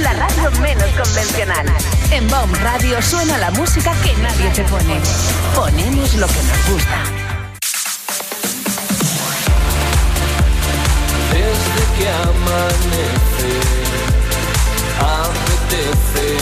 la radio menos convencional. En BOM Radio suena la música que nadie te pone. Ponemos lo que nos gusta. Desde que amanece, apetece.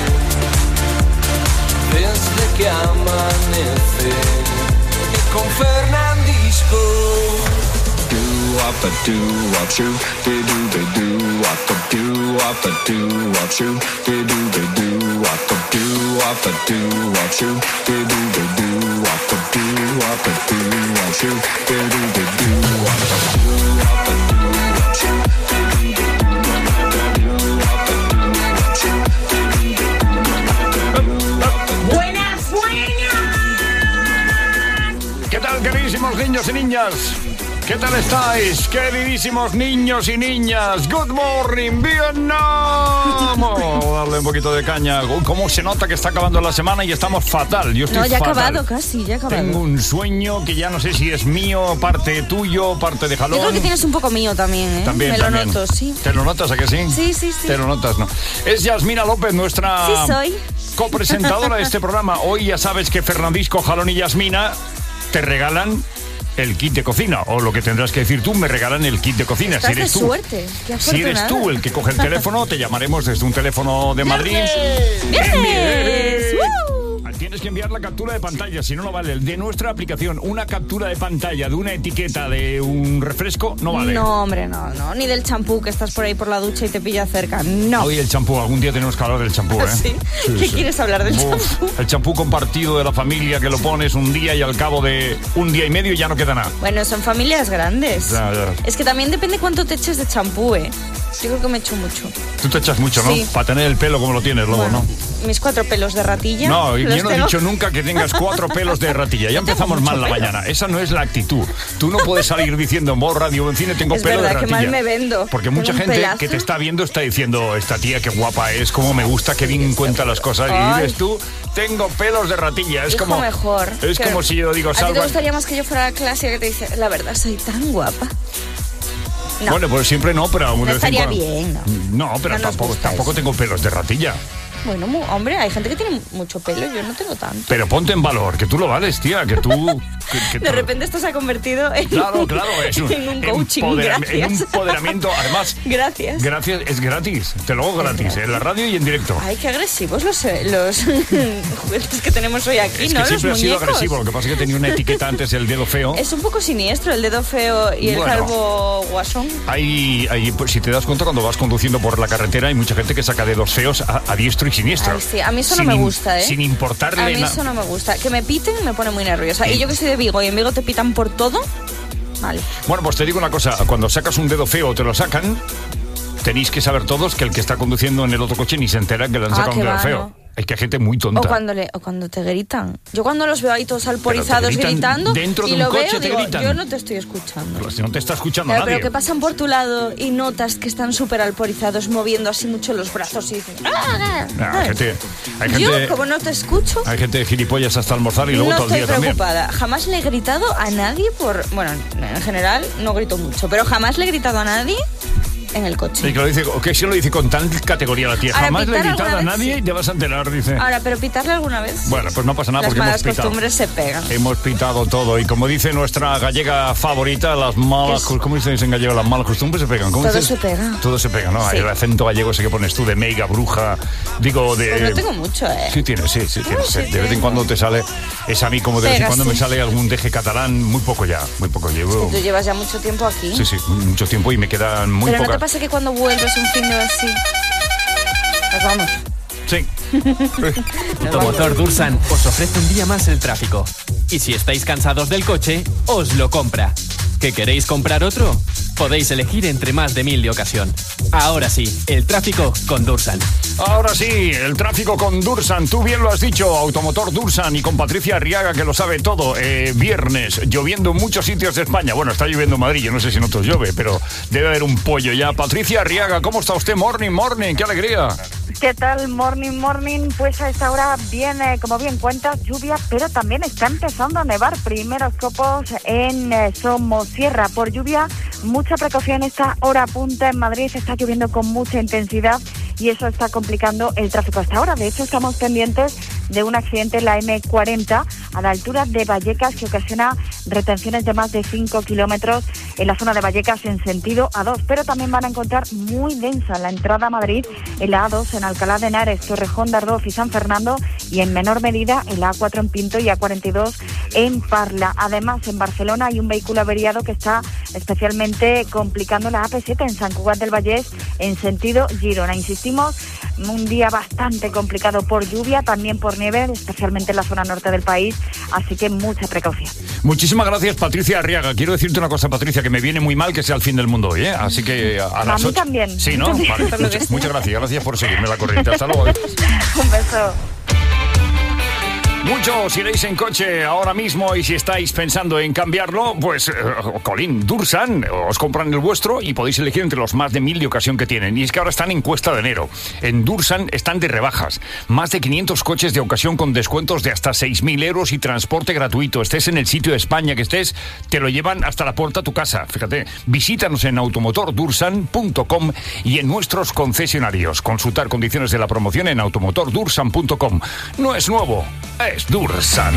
Desde que amanece, y con Fernandisco. Do-wop, do-wop, shoo, do-do, do-wop, do-wop, do-wop, shoo, do-do, do-wop, do-wop, do-wop, shoo, do-do, do-wop, do-wop, do-wop, shoo, do-do, do-wop, do-wop, do-wop, shoo. ¡Buenas, buenas! ¿Qué tal, queridísimos niños y niñas? ¿Qué tal estáis, queridísimos niños y niñas? Good morning, Vietnam. Vamos a darle un poquito de caña. ¿Cómo se nota que está acabando la semana y estamos fatal? Yo estoy ya ha fatal. acabado casi, ya ha acabado. Tengo un sueño que ya no sé si es mío, parte tuyo, parte de Jalón. Yo creo que tienes un poco mío también, ¿eh? También, Me también. lo noto, sí. ¿Te lo notas, a que sí? Sí, sí, sí. Te lo notas, ¿no? Es Yasmina López, nuestra Sí, soy. copresentadora de este programa. Hoy ya sabes que Fernandisco, Jalón y Yasmina te regalan el kit de cocina, o lo que tendrás que decir tú, me regalan el kit de cocina. Estás Si eres de tú, suerte, qué si eres afortunada. tú el que coge el teléfono, te llamaremos desde un teléfono de Madrid. ¡Viernes! ¡Woo! Tienes que enviar la captura de pantalla, si no, no vale. De nuestra aplicación, una captura de pantalla de una etiqueta de un refresco, no vale. No, hombre, no. Ni del champú que estás por ahí por la ducha y te pilla cerca, no. Hoy el champú, algún día tenemos que hablar del champú, ¿eh? ¿Sí? ¿Qué quieres hablar del champú? El champú compartido de la familia, que lo pones un día y al cabo de un día y medio ya no queda nada. Bueno, son familias grandes. Ya. Es que también depende cuánto te eches de champú, ¿eh? Yo creo que me echo mucho. Tú te echas mucho, ¿no? Sí. Para tener el pelo como lo tienes luego, Bueno, ¿no? mis 4 pelos de ratilla. No, yo los no he tengo. dicho nunca que tengas 4 pelos de ratilla. Ya empezamos mal la mañana. Esa no es la actitud. Tú no puedes salir diciendo en voz, radio o en cine tengo Es pelo de verdad, ratilla. que mal me vendo. Porque Tengo mucha un gente pelazo. que te está viendo está diciendo, esta tía qué guapa es, cómo me gusta, qué bien cuenta las cosas. Y Ay. dices tú, tengo pelos de ratilla. Es Hijo, como mejor. Es Que- como si yo digo, ¿A ti te Salva. gustaría más que yo fuera a la clase que te dice, la verdad, soy tan guapa? No. Bueno, pues siempre no, pero de No vez en estaría cuando- bien, ¿no? No, pero No nos gusta tampoco eso. tengo pelos de ratilla. Bueno, hombre, hay gente que tiene mucho pelo, yo no tengo tanto. Pero ponte en valor, que tú lo vales, tía, que tú... que De repente esto se ha convertido en, Claro, es en un coaching, en un gracias. empoderamiento, además... Gracias. Gracias, es gratis, te lo hago gratis, en la radio y en directo. Ay, qué agresivos los juguetes que tenemos hoy aquí, Es ¿no? que siempre ha Los sido muñecos. agresivo, lo que pasa es que tenía una etiqueta antes, el dedo feo. Es un poco siniestro el dedo feo y el Bueno. calvo guasón. Hay, pues, si te das cuenta, cuando vas conduciendo por la carretera hay mucha gente que saca dedos feos a diestro y siniestro. Ay, sí, a mí eso no Sin me im- gusta, ¿eh? Sin importarle A mí nada. eso no me gusta. Que me piten me pone muy nerviosa. Sí. Y yo que soy de Vigo y en Vigo te pitan por todo, vale. Bueno, pues te digo una cosa, cuando sacas un dedo feo o te lo sacan, tenéis que saber todos que el que está conduciendo en el otro coche ni se entera que le han sacado que un dedo va, feo. ¿no? Es que hay gente muy tonta. O cuando te gritan. Yo cuando los veo ahí todos alporizados gritan gritando dentro de y un lo coche, veo, te digo, gritan. yo no te estoy escuchando. Pero si no te está escuchando Pero nadie. que pasan por tu lado y notas que están súper alporizados, moviendo así mucho los brazos y dicen... ¡Ah! Hay gente, Yo, como no te escucho, hay gente de gilipollas hasta almorzar y luego no todo el estoy día también. preocupada. Jamás le he gritado a nadie por... Bueno, en general no grito mucho, pero jamás le he gritado a nadie en el coche. Y que lo dice, que sí lo dice con tal categoría la tía. Ahora, Jamás le he pitar gritado a alguna vez, nadie sí. y te vas a enterar, dice. Ahora, pero pitarle alguna vez... Bueno, pues no pasa nada Las porque hemos malas pitado. costumbres se pegan. Hemos pitado todo. Y como dice nuestra gallega favorita, las malas... ¿Cómo dices en gallego? Las malas costumbres se pegan. ¿Cómo Todo dices? se pega. Todo se pega, ¿no? Sí. El acento gallego ese que pones tú de meiga, bruja, digo de... Pues no tengo mucho, ¿eh? Sí tienes, sí tienes. sí De vez en cuando te sale... Es a mí como de vez en Pega, cuando me sí. sale algún deje catalán, muy poco ya. Muy poco llevo. Tú llevas ya mucho tiempo aquí. Sí, mucho tiempo y me quedan muy Pero ¿no te pocas. pasa que cuando vuelves un fin de así? Pues vamos. Sí. Automotor Dursan os ofrece un día más el tráfico. Y si estáis cansados del coche, os lo compra. ¿Que queréis comprar otro? Podéis elegir entre más de 1000 de ocasión. Ahora sí, el tráfico con Dursan. Ahora sí, el tráfico con Dursan. Tú bien lo has dicho, Automotor Dursan, y con Patricia Arriaga, que lo sabe todo. Viernes, lloviendo en muchos sitios de España. Bueno, está lloviendo en Madrid, yo no sé si en otros llueve, pero debe haber un pollo ya. Patricia Arriaga, ¿cómo está usted? Morning, qué alegría. ¿Qué tal? Morning. Pues a esta hora viene, como bien cuentas, lluvia, pero también está empezando a nevar. Primeros copos en Somosierra. Por lluvia, mucha precaución esta hora punta en Madrid. Está lloviendo con mucha intensidad y eso está complicando el tráfico hasta ahora. De hecho, estamos pendientes de un accidente en la M40 a la altura de Vallecas que ocasiona retenciones de más de 5 kilómetros en la zona de Vallecas en sentido A2, pero también van a encontrar muy densa la entrada a Madrid en la A2 en Alcalá de Henares, Torrejón de Ardoz y San Fernando, y en menor medida en la A4 en Pinto y A42 en Parla. Además, en Barcelona hay un vehículo averiado que está especialmente complicando la AP7 en Sant Cugat del Vallès en sentido Girona. Insistimos, un día bastante complicado por lluvia, también por nieve, especialmente en la zona norte del país, así que mucha precaución. Muchísimas gracias, Patricia Arriaga. Quiero decirte una cosa, Patricia, que me viene muy mal que sea el fin del mundo hoy, ¿eh? Así que a las 8... también. Sí, ¿no? Vale. Muchas gracias. Gracias por seguirme la corriente. Hasta luego. Un beso. Muchos iréis en coche ahora mismo y si estáis pensando en cambiarlo, pues, colín, Dursan, os compran el vuestro y podéis elegir entre los más de 1000 de ocasión que tienen. Y es que ahora están en Cuesta de Enero. En Dursan están de rebajas. Más de 500 coches de ocasión con descuentos de hasta 6.000 euros y transporte gratuito. Estés en el sitio de España que estés, te lo llevan hasta la puerta a tu casa. Fíjate, visítanos en automotordursan.com y en nuestros concesionarios. Consultar condiciones de la promoción en automotordursan.com. No es nuevo, es Dursan.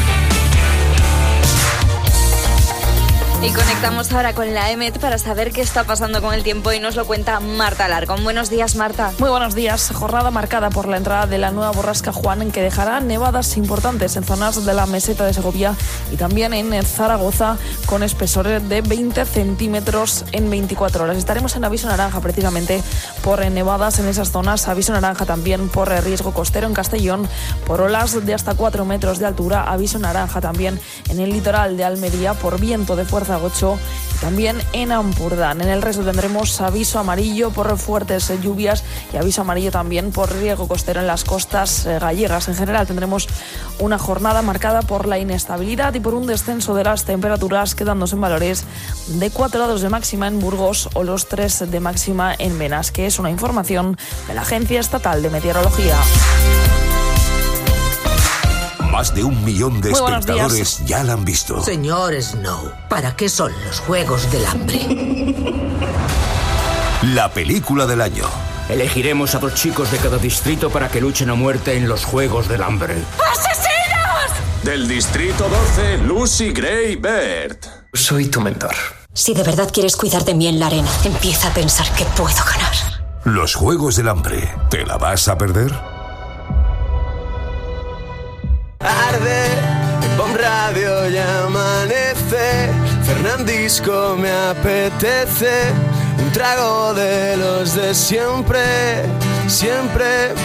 Y conectamos ahora con la EMET para saber qué está pasando con el tiempo y nos lo cuenta Marta Alarcón. Buenos días, Marta. Muy buenos días. Jornada marcada por la entrada de la nueva borrasca Juan, que dejará nevadas importantes en zonas de la meseta de Segovia y también en Zaragoza, con espesores de 20 centímetros en 24 horas. Estaremos en aviso naranja precisamente por nevadas en esas zonas. Aviso naranja también por riesgo costero en Castellón, por olas de hasta 4 metros de altura. Aviso naranja también en el litoral de Almería por viento de fuerza 8 y también en Ampurdán. En el resto tendremos aviso amarillo por fuertes lluvias y aviso amarillo también por riesgo costero en las costas gallegas. En general tendremos una jornada marcada por la inestabilidad y por un descenso de las temperaturas, quedándose en valores de 4 grados de máxima en Burgos o los 3 de máxima en Menas, que es una información de la Agencia Estatal de Meteorología. Más de 1 millón de espectadores ya la han visto. Señor Snow, ¿para qué son los Juegos del Hambre? La película del año. Elegiremos a 2 chicos de cada distrito para que luchen a muerte en los Juegos del Hambre. ¡Asesinos! Del distrito 12, Lucy Gray Baird. Soy tu mentor. Si de verdad quieres cuidar de mí en la arena, empieza a pensar que puedo ganar. Los Juegos del Hambre. ¿Te la vas a perder? Arde, en Bomb Radio ya amanece, Fernandisco me apetece, un trago de los de siempre, siempre.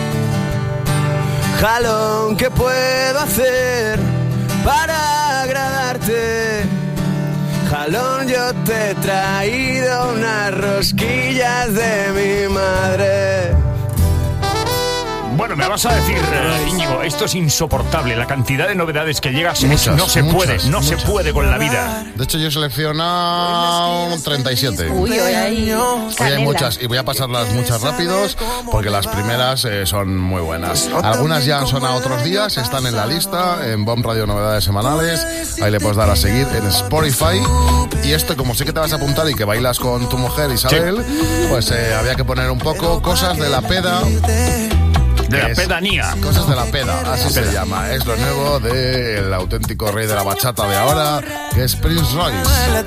Jalón, ¿qué puedo hacer para agradarte? Jalón, yo te he traído unas rosquillas de mi madre. Bueno, me vas a decir, Íñigo, esto es insoportable. La cantidad de novedades que llegas no se puede con la vida. De hecho, yo he seleccionado 37. Uy, Hoy hay muchas y voy a pasarlas muchas rápidos porque las primeras son muy buenas. Algunas ya han sonado otros días, están en la lista, en Bomb Radio Novedades Semanales. Ahí le puedes dar a seguir en Spotify. Y esto, como sé que te vas a apuntar y que bailas con tu mujer Isabel, pues había que poner un poco cosas de la peda. De la pedanía. Cosas de la peda, así se llama. Es lo nuevo del auténtico rey de la bachata de ahora, que es Prince Royce.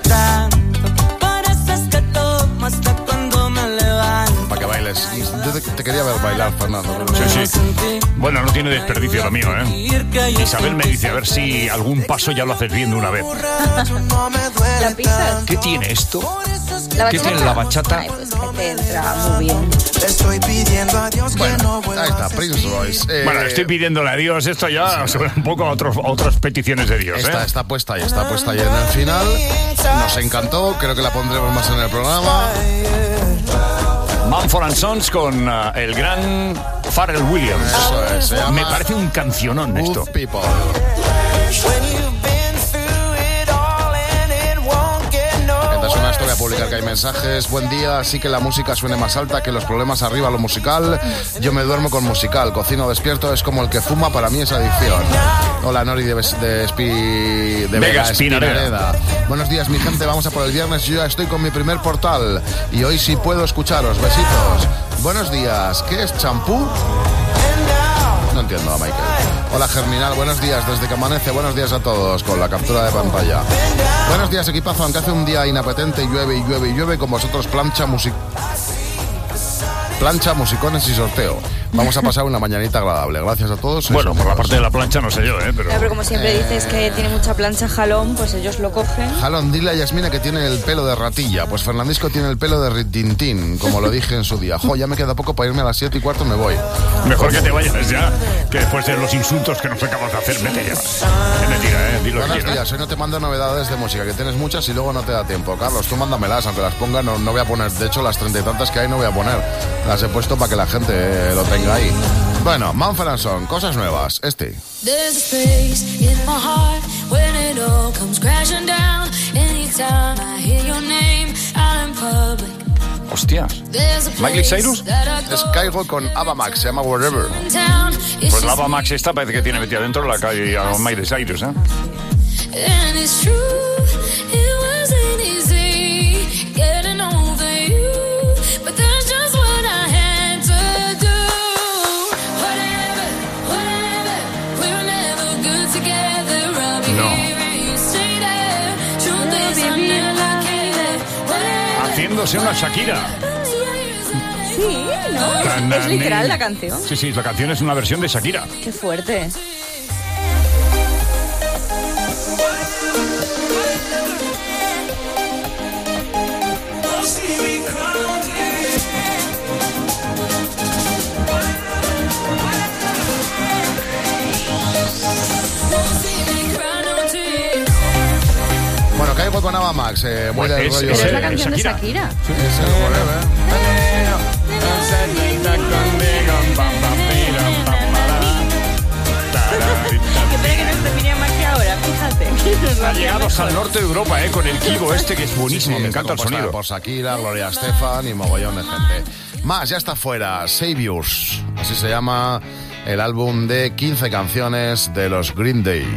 Para que bailes. Te quería ver bailar, Fernando. Sí. Bueno, no tiene desperdicio lo mío, ¿eh? Isabel me dice, a ver si algún paso ya lo haces bien de una vez. ¿La pisas? ¿Qué tiene esto? ¿Qué tiene la bachata? Ay, pues que te entra muy bien. Estoy pidiendo a Dios que no vuelva. Ahí está, Prince Royce. Bueno, estoy pidiéndole a Dios, esto ya suena un poco a otras peticiones de Dios. Está puesta ahí en el final. Nos encantó, creo que la pondremos más en el programa. Mumford & Sons con el gran Pharrell Williams. Eso es, me parece un cancionón esto. People. Esta es una historia a publicar que hay mensajes. Buen día, sí que la música suene más alta, que los problemas arriba lo musical. Yo me duermo con musical, cocino despierto, es como el que fuma, para mí es adicción. Hola, Nori de Vega Espinareda. Buenos días, mi gente, vamos a por el viernes. Yo ya estoy con mi primer portal y hoy sí puedo escucharos. Besitos. Buenos días, ¿qué es champú? No entiendo a Michael. Hola, Germinal, buenos días desde que amanece. Buenos días a todos con la captura de pantalla. Buenos días, equipazo, aunque hace un día inapetente, llueve y llueve y llueve, con vosotros plancha, musicones y sorteo. Vamos a pasar una mañanita agradable. Gracias a todos. Bueno, por la parte de la plancha no sé yo, pero como siempre dices que tiene mucha plancha Jalón, pues ellos lo cogen. Jalón, dile a Yasmina que tiene el pelo de ratilla. Pues Fernandisco tiene el pelo de ritintín, como lo dije en su día. Ya me queda poco para irme a las 7:15, me voy. Mejor que te vayas ya, que después de los insultos que nos acabas de hacer, vete ya. Es mentira, dilo. Buenos días, hoy no te mando novedades de música, que tienes muchas y luego no te da tiempo. Carlos, tú mándamelas, aunque las ponga, no voy a poner. De hecho, las 30 y tantas que hay no voy a poner. Las he puesto para que la gente lo tenga ahí. Bueno, Manfred & Son, cosas nuevas. Hostias. ¿Miley Cyrus? Es Caigo con Ava Max, se llama Whatever. Pues la Ava Max esta parece que tiene metida dentro la calle a Miley Cyrus, Haciéndose una Shakira. Sí, ¿no? Es literal la canción. Sí, la canción es una versión de Shakira. Qué fuerte. Caigo con Ava Max, muy del rollo. Pero es la canción de Shakira. Sí, es el Whatever. Que espera que nos termine más que ahora, fíjate. Ha llegado hasta el norte de Europa, con el Kibo este, que es buenísimo, me encanta el sonido. Por Shakira, Gloria Estefan y mogollón de gente. Más, ya está fuera, Saviors. Así se llama el álbum de 15 canciones de los Green Day.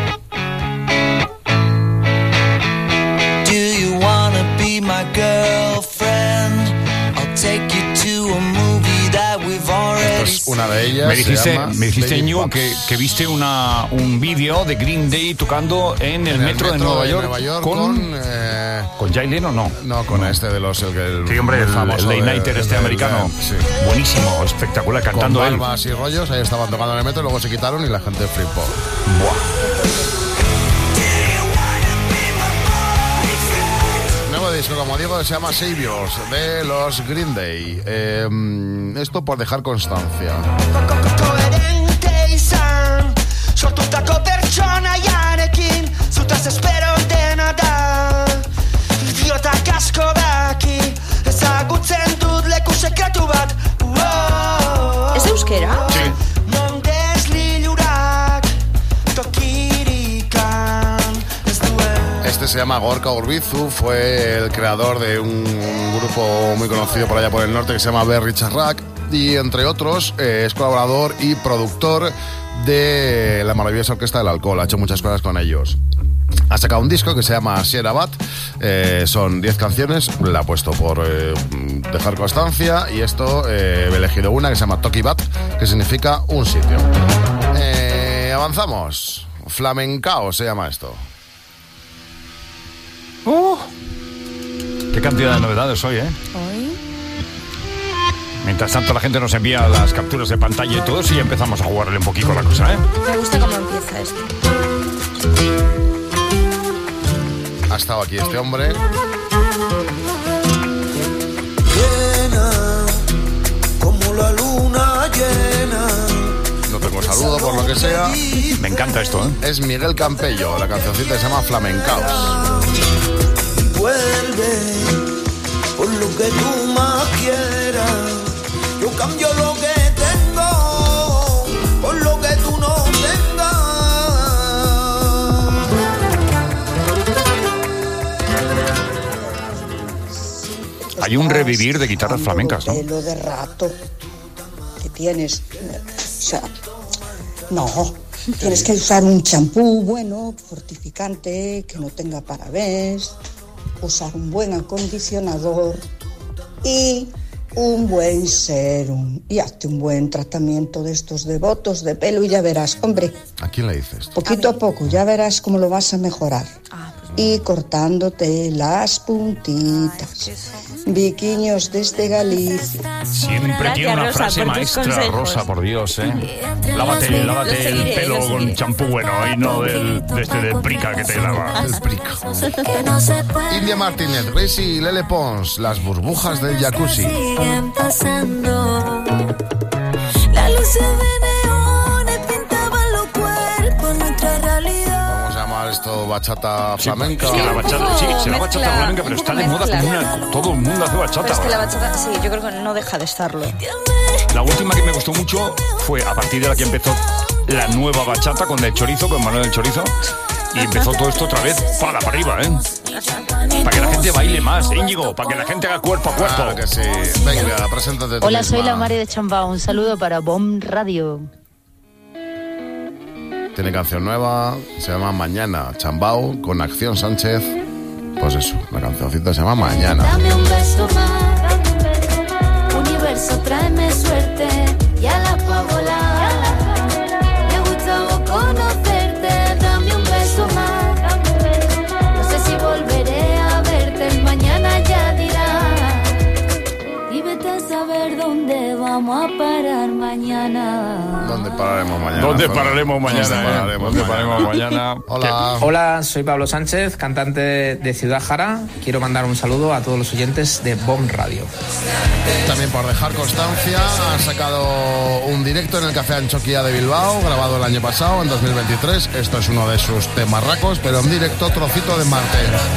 My girlfriend, I'll take you to a movie that we've already seen. Es una de ellas. Me dijiste Íñigo, que viste un vídeo de Green Day tocando en el metro de Nueva York con Jay Leno, no, con este de los sí, hombre, el Late Nighter americano. Sí. Buenísimo, espectacular, cantando con barbas y rollos, ahí estaban tocando en el metro, luego se quitaron y la gente flipó. Buah. Disco, como digo, se llama Saviors, de los Green Day. Esto por dejar constancia. ¿Es euskera? Sí. Este se llama Gorka Urbizu, fue el creador de un grupo muy conocido por allá por el norte que se llama Berry Charrac, y entre otros es colaborador y productor de la maravillosa Orquesta del Alcohol, ha hecho muchas cosas con ellos. Ha sacado un disco que se llama Sierra Bat, son 10 canciones, la he puesto por dejar constancia, y esto he elegido una que se llama Toki Bat, que significa un sitio. Avanzamos, Flamencao se llama esto. Qué cantidad de novedades hoy, Hoy. Mientras tanto la gente nos envía las capturas de pantalla y todo eso, y empezamos a jugarle un poquito la cosa, Me gusta cómo empieza esto. Ha estado aquí este hombre. Llena, como la luna llena. No tengo saludo por lo que sea. Me encanta esto, Es Miguel Campello, la cancioncita se llama Flamencaos. Vuelve por lo que tú más quieras. Yo cambio lo que tengo por lo que tú no tengas. Hay un revivir de guitarras flamencas, ¿no? Pelo de rato que tienes, o sea, no, tienes que usar un champú bueno, fortificante, que no tenga parabéns, usar un buen acondicionador y un buen serum y hazte un buen tratamiento de estos de botos de pelo y ya verás, hombre. ¿A quién le dices? Poquito a poco, ya verás cómo lo vas a mejorar. Y cortándote las puntitas. Viquiños desde Galicia. Siempre tiene una frase maestra, Rosa, por Dios, ¿eh? Lávate el pelo con champú bueno y no del prica que te lava. El prica. India Martínez, Resi y Lele Pons, las burbujas del jacuzzi. Pasando. La luz de neones pintaban los cuerpos, nuestra realidad. Vamos a llamar esto bachata flamenca. Sí, la bachata flamenca, pero está de moda como todo el mundo hace bachata. Pero es que la bachata, sí, yo creo que no deja de estarlo. La última que me gustó mucho fue a partir de la que empezó la nueva bachata con el chorizo, con Manuel del Chorizo. Y empezó todo esto otra vez para arriba, ¿eh? Para que la gente baile más, Íñigo, para que la gente haga cuerpo a cuerpo. Claro que sí. Venga, preséntate tú. Hola, soy la Mari de Chambao. Un saludo para BOM Radio. Tiene canción nueva, se llama Mañana. Chambao con Acción Sánchez. Pues eso, la cancioncita se llama Mañana. Dame un beso más, universo, tráeme suerte. Ya la puedo volar. Me ha gustado conocerte. Dame un beso más. No sé si volveré a verte. El mañana ya dirá. Y vete a saber dónde vamos a parar mañana. ¿Dónde pararemos mañana? ¿Dónde pararemos mañana? Hola. Hola, soy Pablo Sánchez, cantante de Ciudad Jara. Quiero mandar un saludo a todos los oyentes de BOM Radio. También por dejar constancia, ha sacado un directo en el Café Anchoquia de Bilbao, grabado el año pasado, en 2023. Esto es uno de sus temarracos, pero en directo, Trocito de Marte.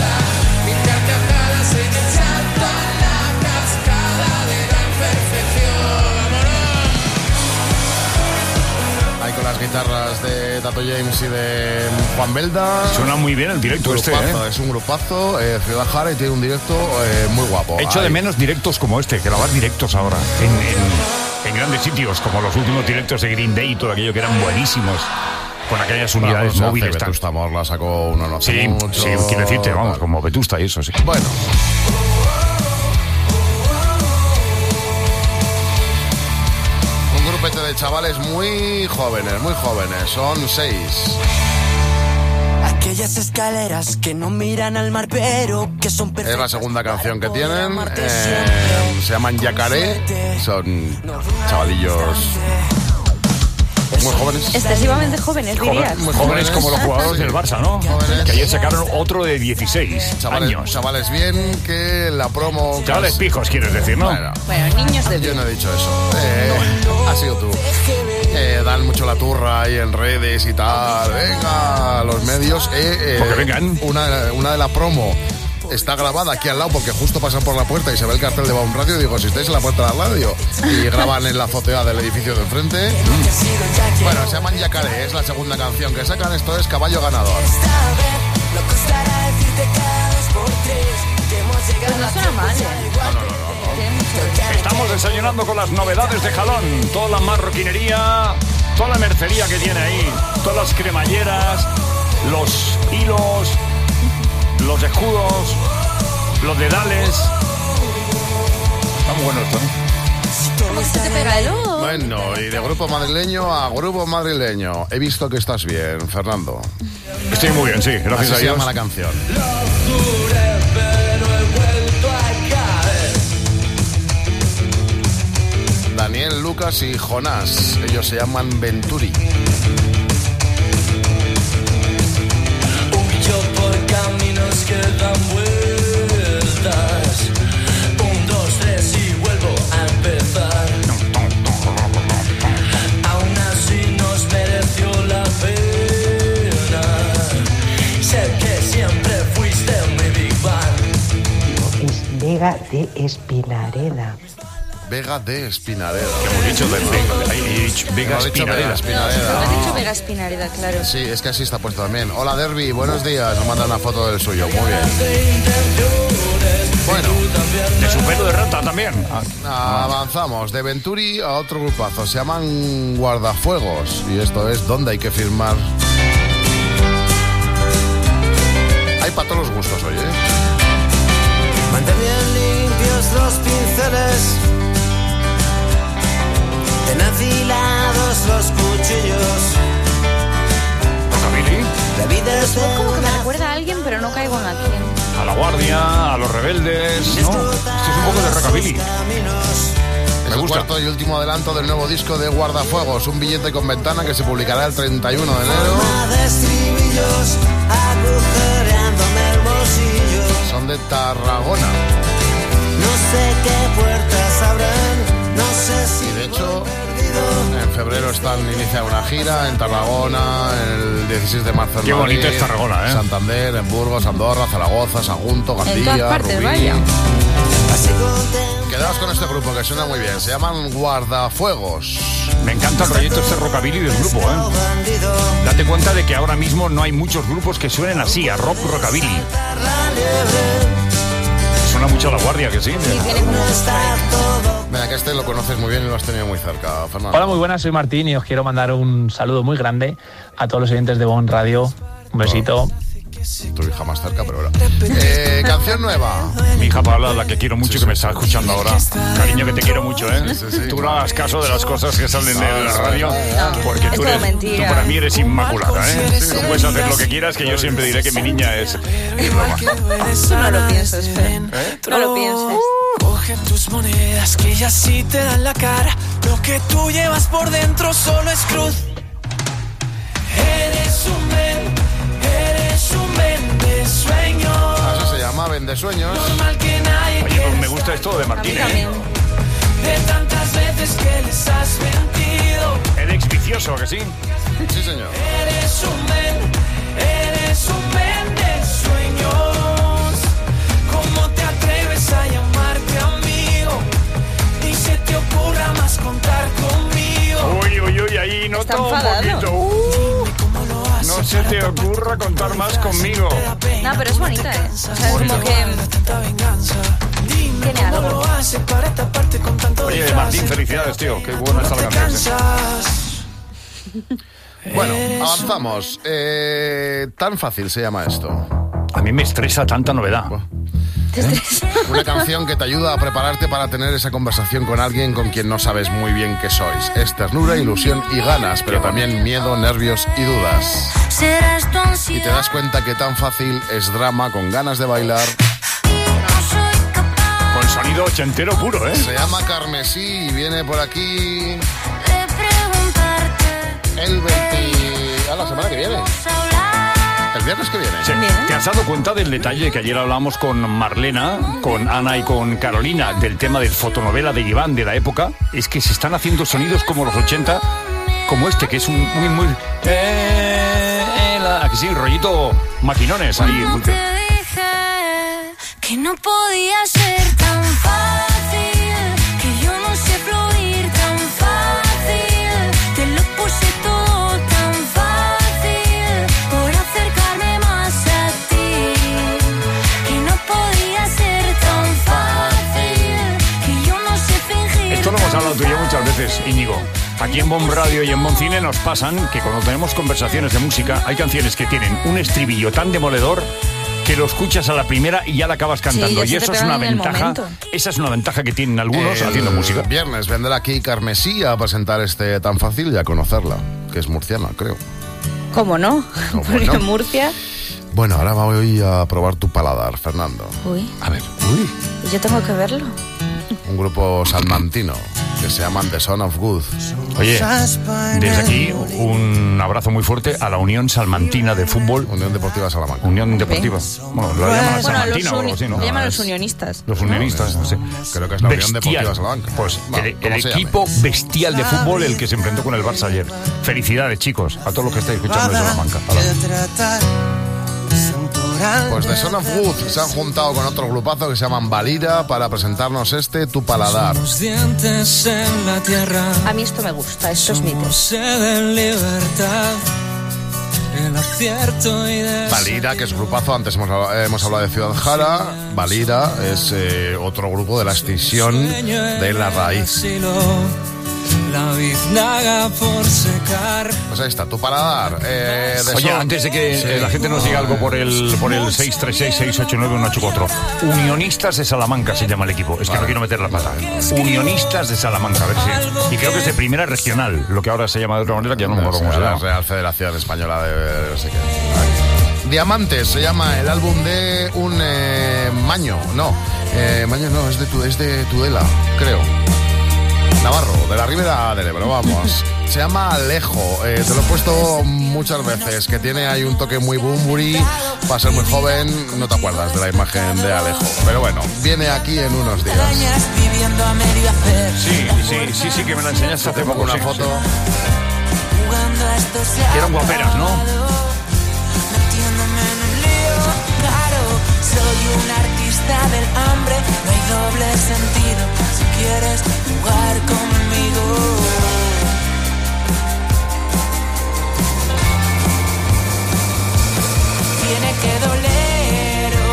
Con las guitarras de Tato James y de Juan Belda. Suena muy bien el directo grupazo, ¿eh? Es un grupazo, Ciudad Jara, y tiene un directo muy guapo. Echo de menos directos como este, grabar directos ahora en grandes sitios, como los últimos directos de Green Day y todo aquello que eran buenísimos. Con aquellas unidades móviles. Vetusta Morla sacó uno no hace mucho. Sí, quiero decirte, vamos, como Vetusta y eso, sí. Bueno. De chavales muy jóvenes, son 6. Aquellas escaleras que no miran al mar, pero que son perfectas. Es la segunda canción que tienen, se llaman Yacaré, son chavalillos muy jóvenes. Excesivamente jóvenes, dirías. Muy jóvenes como los jugadores del Barça, ¿no? Jóvenes. Que ayer sacaron otro de 16 años. Chavales bien, que la promo... Chavales pijos, quieres decir, ¿no? Bueno, niños de... Yo no he dicho eso. Has sido tú. Dan mucho la turra ahí en redes y tal. Venga, los medios. Porque vengan. Una de la promo está grabada aquí al lado porque justo pasan por la puerta y se ve el cartel de BOM Radio. Digo, si estáis en la puerta de al lado, y graban en la azotea del edificio de enfrente. Bueno, se llaman Yacaré, es la segunda canción que sacan. Esto es Caballo Ganador. Pues no suena mal, No. Estamos desayunando con las novedades de Jalón. Toda la marroquinería, toda la mercería que tiene ahí, todas las cremalleras, los hilos, los escudos, los dedales. Está muy bueno esto, ¿no? ¿Cómo se te pega el ojo? Bueno, y de grupo madrileño a grupo madrileño. He visto que estás bien, Fernando. Estoy muy bien, sí, gracias a Dios. Se llama la canción. Daniel, Lucas y Jonás. Ellos se llaman Venturi. Huyo por caminos que dan vueltas. 1, 2, 3 y vuelvo a empezar. Aún así nos mereció la pena. Sé que siempre fuiste mi Big Bang. Es Vega de Espinareda. Vega de Espinareda. ¿Qué hemos dicho? Vega Espinareda. Has dicho Vega Espinareda, claro. Sí, es que así está puesto también. Hola, Derby, buenos días. Nos manda una foto del suyo. Muy bien. Bueno, de su pelo de rata también. Avanzamos de Venturi a otro grupazo. Se llaman Guardafuegos. Y esto es donde hay que firmar. Hay para todos los gustos hoy, ¿eh? Mantén bien limpios los pinceles, ten afilados los cuchillos. ¿Rockabilly? La vida es como que me recuerda a alguien, pero no caigo en a quién. A La Guardia, a Los Rebeldes. No, esto es un poco de rockabilly. Es el cuarto y último adelanto del nuevo disco de Guardafuegos, un billete con ventana que se publicará el 31 de enero. Son de Tarragona. No sé qué puertas abren, no sé si. Y de hecho, en febrero iniciando una gira en Tarragona, el 16 de marzo en Qué Madrid, bonita es Tarragona, ¿eh? Santander, en Burgos, Andorra, Zaragoza, Sagunto, Gandía, en todas partes, Rubí. vaya. Quedaos con este grupo que suena muy bien, se llaman Guardafuegos. Me encanta el proyecto este rockabilly del grupo, ¿eh? Date cuenta de que ahora mismo no hay muchos grupos que suenen así, a rock rockabilly. Suena mucho a La Guardia, que sí. Mira, que este lo conoces muy bien y lo has tenido muy cerca, Fernando. Hola, muy buenas, soy Martín y os quiero mandar un saludo muy grande a todos los oyentes de Bon Radio. Un besito. Tu hija más cerca, pero ahora. Canción nueva. Mi hija Paula, la que quiero mucho, que me está escuchando ahora. Cariño, que te quiero mucho, ¿eh? Tú no hagas caso de las cosas que salen de la radio, porque tú para mí eres inmaculada, ¿eh? Tú puedes hacer lo que quieras, que yo siempre diré que mi niña es broma. Tú no lo pienses, Tú no lo pienses. Coge tus monedas que ya sí te dan la cara. Lo que tú llevas por dentro solo es cruz. Eres un vende sueños. Eso se llama Vende Sueños. Oye, pues me gusta esto de Martín, ¿eh? De tantas veces que les has mentido. El ex vicioso, ¿que sí? Sí, señor. Eres un vende sueños. ¿Cómo te atreves a llamarte amigo? Ni se te ocurra más contar conmigo. Uy, ahí noto un poquito. No se te ocurra contar más conmigo. No, pero es bonita, ¿eh? O sea, es como que tiene algo. Oye, Martín, felicidades, tío. Qué buena está la canción. Bueno, avanzamos. Tan fácil se llama esto. A mí me estresa tanta novedad. Una canción que te ayuda a prepararte para tener esa conversación con alguien con quien no sabes muy bien qué sois. Es ternura, ilusión y ganas, pero también miedo, nervios y dudas. Y te das cuenta que tan fácil es drama con ganas de bailar. Con sonido ochentero puro, ¿eh? Se llama Carmesí y viene por aquí el 20... a la semana que viene. El viernes que viene. Sí. ¿Te has dado cuenta del detalle que ayer hablamos con Marlena, con Ana y con Carolina del tema del fotonovela de Iván de la época? Es que se están haciendo sonidos como los 80, como este, que es un muy... aquí sí, rollito maquinones ahí. Cuando te dije que no podía ser tan fácil, que yo no sé fluir tan fácil, te lo puse todo tan fácil por acercarme más a ti, que no podía ser tan fácil, que yo no sé fingir. Esto lo hemos hablado tú y yo muchas veces, Íñigo. Aquí en Bon Radio y en Bon Cine nos pasan que cuando tenemos conversaciones de música hay canciones que tienen un estribillo tan demoledor que lo escuchas a la primera y ya la acabas cantando. Sí, y eso es una ventaja. Esa es una ventaja que tienen algunos haciendo música. Viernes vendrá aquí Carmesí a presentar este Tan Fácil y a conocerla, que es murciana, creo. ¿Cómo no? Porque en Murcia. Bueno, ahora voy a probar tu paladar, Fernando. Uy. A ver. ¿Y yo tengo que verlo? Un grupo salmantino que se llaman The Son of Good. Oye, desde aquí un abrazo muy fuerte a la Unión Salmantina de Fútbol. Unión Deportiva Salamanca. Unión Deportiva. Bueno, lo llaman Salmantina o algo así, ¿no? Lo llaman los unionistas. Los unionistas, no sé. Creo que es la Unión Deportiva Salamanca. Pues el equipo bestial de fútbol, el que se enfrentó con el Barça ayer. Felicidades, chicos, a todos los que estáis escuchando de Salamanca. Pues The Son of Good se han juntado con otro grupazo que se llaman Valira para presentarnos este Tu Paladar. A mí esto me gusta, esto es mi sed en libertad. el acierto y de... Valira, que es grupazo, antes hemos hablado de Ciudad Jara. Valira es otro grupo de la extinción de La Raíz. La biznaga por secar. Pues ahí está, tu paladar. Oye, antes de que la gente nos diga algo por el 636-689-184. Unionistas de Salamanca se llama el equipo. Es que no quiero meter la pata. Unionistas de Salamanca, a ver si. Y creo que es de primera regional, lo que ahora se llama de otra manera, que ya no me acuerdo cómo se llama. Real Federación Española de no sé qué. Diamantes se llama el álbum de un Maño. No, Maño no, es de Tudela, creo. Navarro, de la Ribera del Ebro, vamos. Se llama Alejo, te lo he puesto muchas veces, que tiene ahí un toque muy bumburi, para ser muy joven, no te acuerdas de la imagen de Alejo. Pero bueno, viene aquí en unos días. Sí, que me la enseñaste hace poco. Una foto. Que eran guaperas, ¿no? Soy un artista del hambre, no hay doble sentido. Si quieres jugar conmigo, tiene que doler o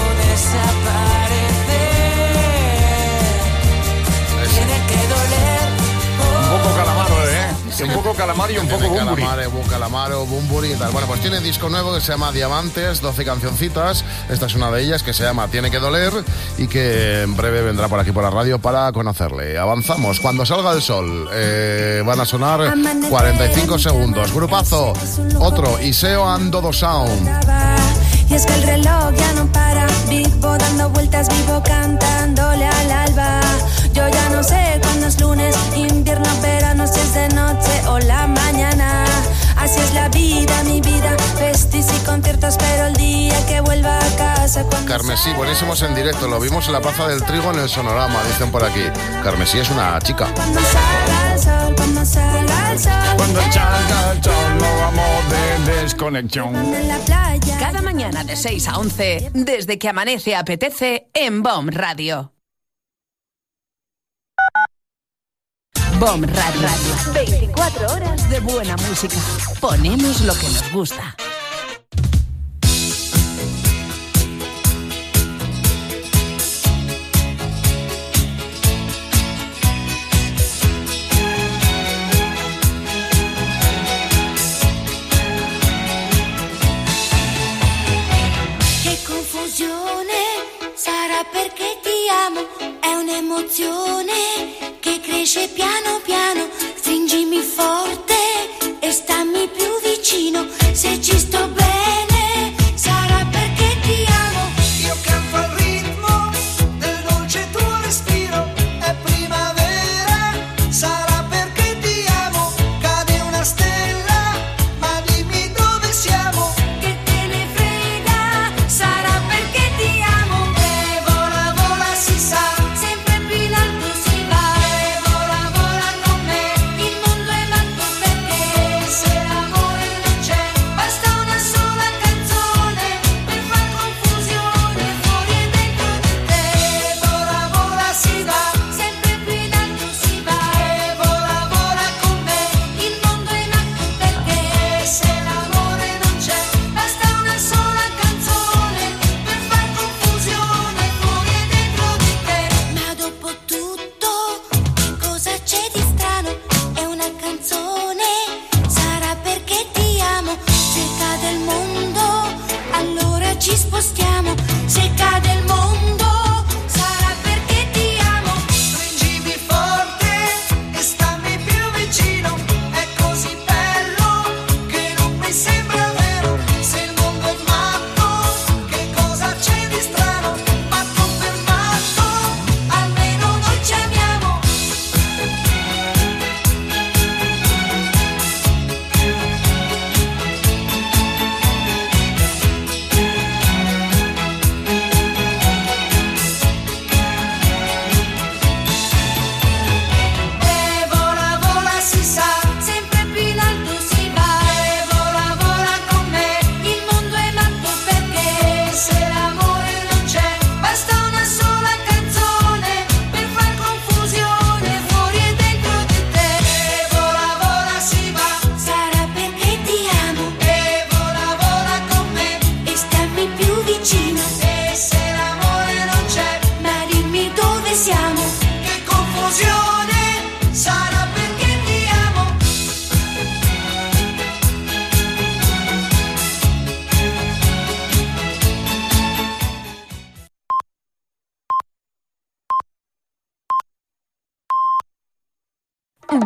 desaparecer. Tiene que doler. Un poco Calamaro, un poco Calamaro y un poco Bumburi. Calamaro, Bumburi y tal. Bueno, pues tiene disco nuevo que se llama Diamantes, 12 cancioncitas. Esta es una de ellas que se llama Tiene que doler y que en breve vendrá por aquí por la radio para conocerle. Avanzamos. Cuando salga el sol van a sonar 45 segundos. Grupazo, otro, Iseo and Dodo Sound. Y es que el reloj ya no para, vivo dando vueltas, vivo cantándole al alba. Yo ya no sé cuándo es lunes, invierno, verano, si es de noche o la mañana. Así es la vida, mi vida, festis y conciertos, pero el día que vuelva a casa... Carmesí, buenísimos en directo, lo vimos en la Plaza del Trigo en el Sonorama, dicen por aquí. Carmesí es una chica. Cuando salga el sol, cuando salga el sol. Cuando salga el sol, no vamos de desconexión. Cada mañana de 6 a 11, desde que amanece apetece en BOM Radio. BOM Radio. 24 horas de buena música. Ponemos lo que nos gusta. Che confusione, sarà perché ti amo, è un'emozione che cresce piano piano, stringimi forte e stammi più vicino, se ci sto bene sarà perché ti amo. Io canto al ritmo del dolce tuo respiro, è primavera, sarà perché ti amo, cade una stella, ma dimmi dove siamo. Che te ne frega, sarà perché ti amo. E vola, vola, si sa, sempre più in alto si va. e vola, vola,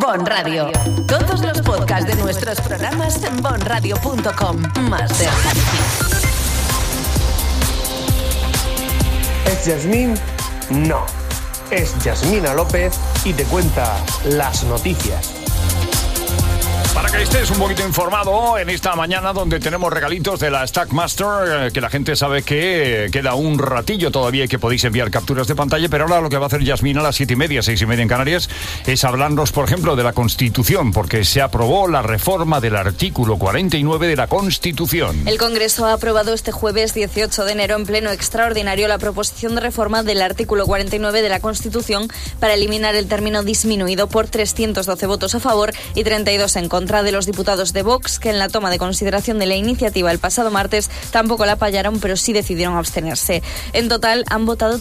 Bon Radio. Todos los podcasts de nuestros programas en bonradio.com. Más de ¿Es Yasmín? No. Es Yasmina López y te cuenta las noticias. Para que estés un poquito informado en esta mañana donde tenemos regalitos de la Stackmaster, que la gente sabe que queda un ratillo todavía y que podéis enviar capturas de pantalla, pero ahora lo que va a hacer Yasmina a las 7:30, 6:30 en Canarias, es hablarnos, por ejemplo, de la Constitución, porque se aprobó la reforma del artículo 49 de la Constitución. El Congreso ha aprobado este jueves 18 de enero en pleno extraordinario la proposición de reforma del artículo 49 de la Constitución para eliminar el término disminuido por 312 votos a favor y 32 en contra de los diputados de Vox, que en la toma de consideración de la iniciativa el pasado martes tampoco la apoyaron, pero sí decidieron abstenerse. En total han votado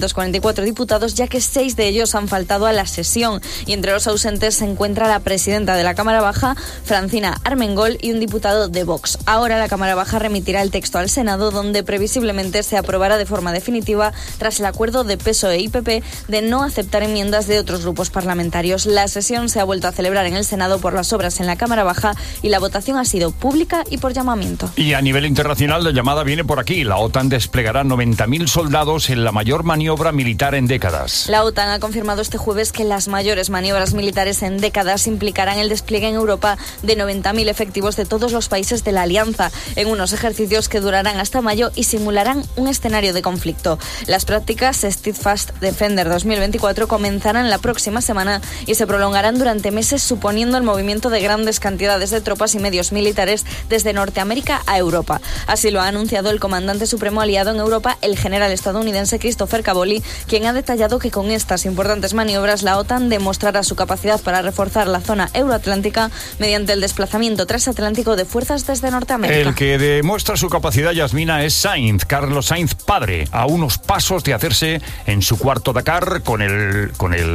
344 diputados, ya que 6 de ellos han faltado a la sesión, y entre los ausentes se encuentra la presidenta de la Cámara Baja, Francina Armengol, y un diputado de Vox. Ahora la Cámara Baja remitirá el texto al Senado, donde previsiblemente se aprobará de forma definitiva tras el acuerdo de PSOE y PP de no aceptar enmiendas de otros grupos parlamentarios. La sesión se ha vuelto a celebrar en el Senado por las obras en la Cámara Baja y la votación ha sido pública y por llamamiento. Y a nivel internacional la llamada viene por aquí. La OTAN desplegará 90.000 soldados en la mayor maniobra militar en décadas. La OTAN ha confirmado este jueves que las mayores maniobras militares en décadas implicarán el despliegue en Europa de 90.000 efectivos de todos los países de la alianza, en unos ejercicios que durarán hasta mayo y simularán un escenario de conflicto. Las prácticas Steadfast Defender 2024 comenzarán la próxima semana y se prolongarán durante meses, suponiendo el movimiento de grandes cantidades de tropas y medios militares desde Norteamérica a Europa. Así lo ha anunciado el comandante supremo aliado en Europa, el general estadounidense Christopher Cavoli, quien ha detallado que con estas importantes maniobras la OTAN demostrará su capacidad para reforzar la zona euroatlántica mediante el desplazamiento transatlántico de fuerzas desde Norteamérica. El que demuestra su capacidad, Yasmina, es Sainz, Carlos Sainz padre, a unos pasos de hacerse en su cuarto Dakar con el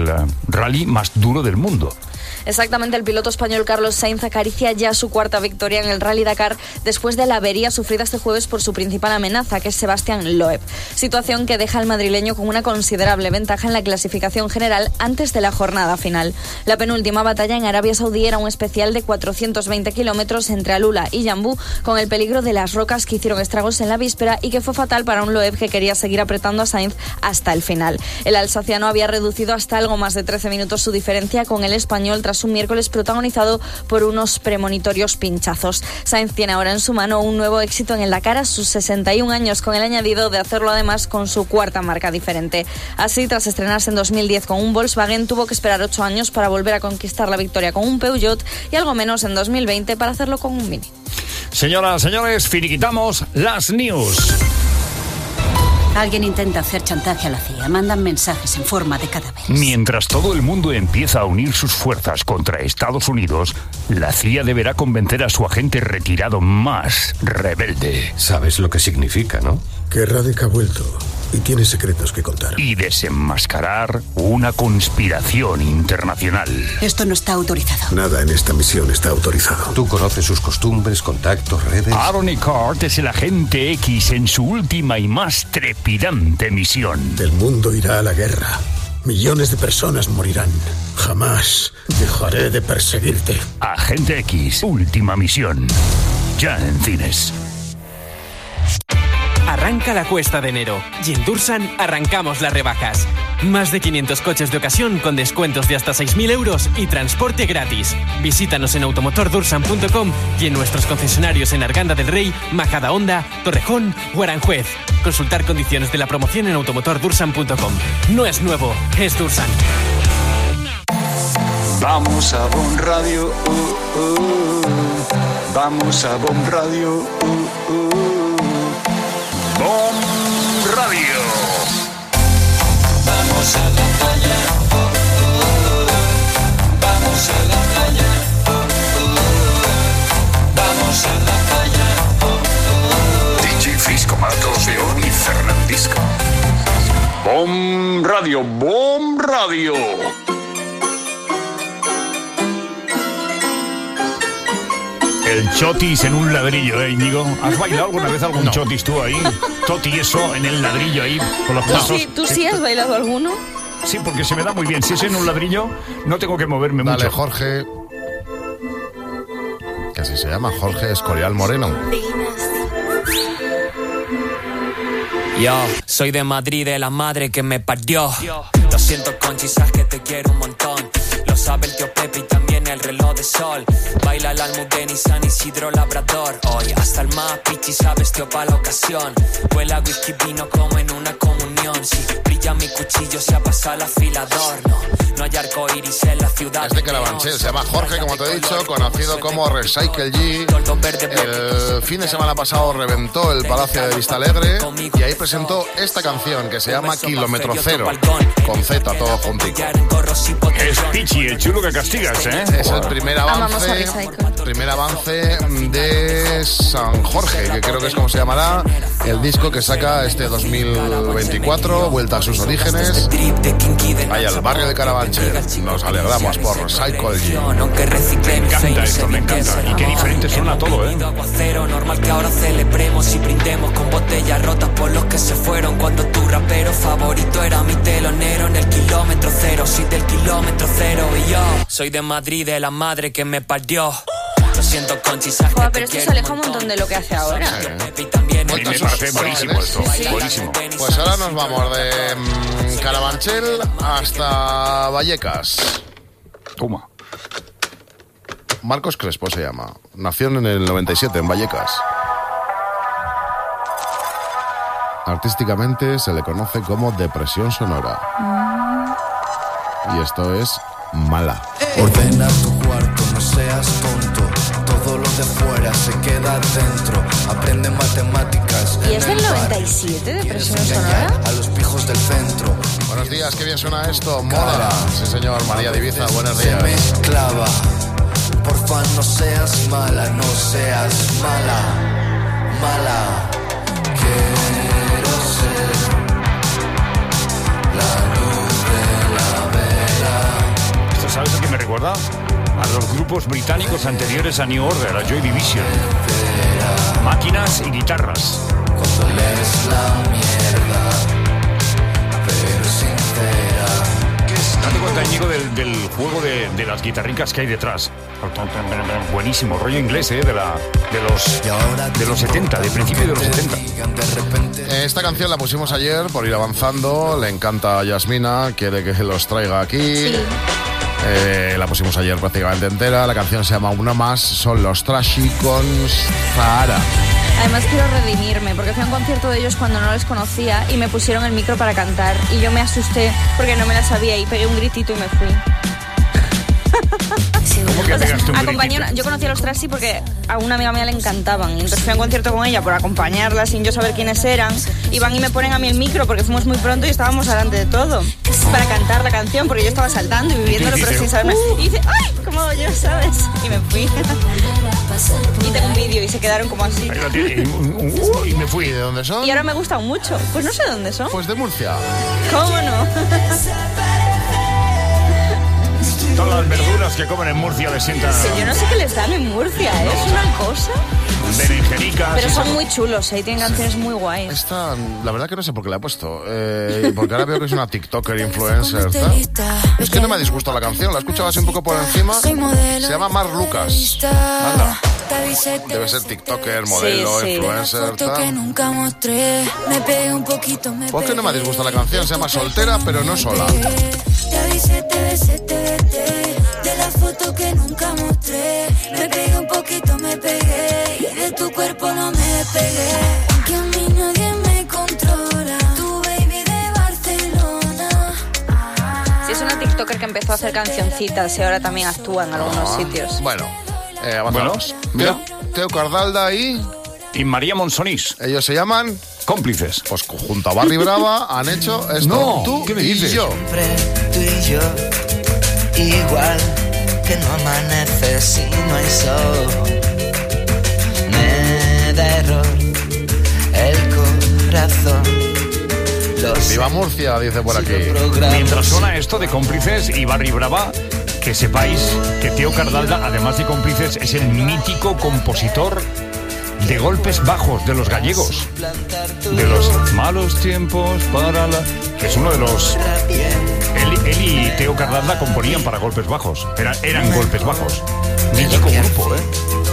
rally más duro del mundo. Exactamente, el piloto español Carlos Sainz acaricia ya su cuarta victoria en el Rally Dakar después de la avería sufrida este jueves por su principal amenaza, que es Sebastián Loeb. Situación que deja al madrileño con una considerable ventaja en la clasificación general antes de la jornada final. La penúltima batalla en Arabia Saudí era un especial de 420 kilómetros entre Alula y Yambú, con el peligro de las rocas que hicieron estragos en la víspera y que fue fatal para un Loeb que quería seguir apretando a Sainz hasta el final. El alsaciano había reducido hasta algo más de 13 minutos su diferencia con el español tras un miércoles protagonizado por unos premonitorios pinchazos. Sainz tiene ahora en su mano un nuevo éxito en el Dakar a sus 61 años, con el añadido de hacerlo además con su cuarta marca diferente. Así, tras estrenarse en 2010 con un Volkswagen, tuvo que esperar 8 años para volver a conquistar la victoria con un Peugeot y algo menos en 2020 para hacerlo con un Mini. Señoras, señores, finiquitamos las news. Alguien intenta hacer chantaje a la CIA. Mandan mensajes en forma de cadáveres. Mientras todo el mundo empieza a unir sus fuerzas contra Estados Unidos, la CIA deberá convencer a su agente retirado más rebelde. Sabes lo que significa, ¿no? Que Radek ha vuelto y tiene secretos que contar. Y desenmascarar una conspiración internacional. Esto no está autorizado. Nada en esta misión está autorizado. Tú conoces sus costumbres, contactos, redes. Aaron Eckhart es el agente X en su última y más trepidante misión. El mundo irá a la guerra. Millones de personas morirán. Jamás dejaré de perseguirte. Agente X, última misión. Ya en cines. Arranca la cuesta de enero y en Dursan arrancamos las rebajas. Más de 500 coches de ocasión con descuentos de hasta 6.000 euros y transporte gratis. Visítanos en automotordursan.com y en nuestros concesionarios en Arganda del Rey, Majadahonda, Torrejón o Aranjuez. Consultar condiciones de la promoción en automotordursan.com. No es nuevo, es Dursan. Vamos a Bon Radio, vamos a Bon Radio, Bon Radio. Vamos a la playa, vamos a la playa, vamos a la playa. DJ Fisco Matos, León y Fernandisco. Bon Radio, Bon Radio. El chotis en un ladrillo, Íñigo. ¿Has bailado alguna vez algún chotis tú ahí? Toti, eso, en el ladrillo ahí, con los pasos. ¿Tú sí has bailado alguno? Sí, porque se me da muy bien. Si es en un ladrillo, no tengo que moverme mucho. Dale, Jorge. Que así se llama, Jorge Escorial Moreno. Yo soy de Madrid, de la madre que me parió. Lo siento, Conchi, sabes que te quiero un montón. Lo sabe el tío Pepe y también el reloj de sol. Baila el Almudena y San Isidro Labrador. Hoy hasta el más pichi, sabes, tío, pa' la ocasión. Huele a whisky, vino como en una comunión. Si brilla mi cuchillo, se ha pasado el afilador. No hay arco iris en la ciudad. Es de Carabanchel, se llama Jorge, como te he dicho, conocido como Recycle G. El fin de semana pasado reventó el Palacio de Vistalegre y ahí presentó esta canción que se llama Kilómetro Cero, con Z, todo juntico. Es Pichi, el chulo que castigas, ¿eh? Es el primer avance de San Jorge, que creo que es como se llamará el disco que saca este 2024, vuelta a sus orígenes. Vaya, al barrio de Carabanchel. Nos alegramos por Recycle G. Me encanta esto, me encanta. Y qué diferente suena todo, ¿eh? Normal que ahora celebremos y brindemos con botellas rotas por los que se fueron. Cuando tu rapero favorito era mi telonero en el kilómetro cero. Soy del kilómetro cero y yo soy de Madrid, de la madre que me parió. Lo siento, Conchi, sabes que pero esto se aleja un montón de lo que hace ahora. Me parece buenísimo esto, buenísimo. Pues ahora nos vamos de Carabanchel hasta Vallecas. Toma. Marcos Crespo se llama. Nació en el 97 en Vallecas. Artísticamente se le conoce como Depresión Sonora. Y esto es Mala. Ordena tu cuarto, no seas tonto. Todo lo de fuera se queda dentro. Aprende matemáticas. ¿Y es del 97, Depresión Sonora? A los pijos del centro. Buenos días, qué bien suena esto. Mola. Sí, señor. María Diviza, buenos días. Se me esclava. Porfa, no seas mala, no seas mala. Mala. Quiero ser la luz de la vela. ¿Esto sabes a qué me recuerda? A los grupos británicos anteriores a New Order, a Joy Division. Máquinas y guitarras. Cuando lees la mierda, pero sincera. Date cuenta, Íñigo, del juego de las guitarricas que hay detrás. Buenísimo, rollo inglés, de los 70, de principio de los 70. Esta canción la pusimos ayer por ir avanzando. Le encanta a Yasmina, quiere que los traiga aquí. Sí. La pusimos ayer prácticamente entera. La canción se llama Una Más. Son los Trashy con Zahara. Además quiero redimirme porque fui a un concierto de ellos cuando no les conocía y me pusieron el micro para cantar y yo me asusté porque no me la sabía y pegué un gritito y me fui. ¿Cómo que pegaste un gritito? Yo conocí a los Trashy porque a una amiga mía le encantaban y entonces fui a un concierto con ella por acompañarla sin yo saber quiénes eran y van y me ponen a mí el micro porque fuimos muy pronto y estábamos delante de todo para cantar la canción porque yo estaba saltando y viviéndolo pero sin saberme y dice ¡ay! ¿Cómo yo sabes? Y me fui y tengo un vídeo y se quedaron como así y me fui. ¿De dónde son? Y ahora me gustan mucho. Pues no sé de dónde son. Pues de Murcia. ¿Cómo no? Todas las verduras que comen en Murcia les sientan... Sí, yo no sé qué les dan en Murcia, ¿eh? Es una cosa... Berenjenicas... Pero son muy chulos, ¿eh? Tienen canciones muy guays. Esta, la verdad que no sé por qué la he puesto. Porque ahora veo que es una TikToker influencer, ¿tá? Es que no me disgusta la canción, la he escuchado así un poco por encima. Se llama Mar Lucas. Anda. Debe ser TikToker, modelo, influencer, ¿tá? ¿Por qué no me disgusta la canción? Se llama Soltera, pero no sola. De la foto que nunca mostré, me pegué un poquito, me pegué y de tu cuerpo no me despegué. Aunque a mí nadie me controla, tu baby de Barcelona. Sí, es una TikToker que empezó a hacer cancioncitas y ahora también actúa en algunos sitios. Bueno, avanzamos. Bueno, Teo Cardalda y María Monsonís. Ellos se llaman Cómplices. Pues junto a Barry Brava han hecho esto. No, tú ¿qué me dices? Y yo. Siempre tú y yo, igual que no amanece si no hay sol. Me da error el corazón. Viva Murcia, dice por aquí. Mientras suena esto de Cómplices y Barry Brava, que sepáis que Teo Cardalda, además de Cómplices, es el mítico compositor de Golpes Bajos, de los gallegos. De los malos tiempos para la... Es uno de los... Él y Teo Cardalda componían para Golpes Bajos. Eran Golpes Bajos. Mítico grupo, ¿eh?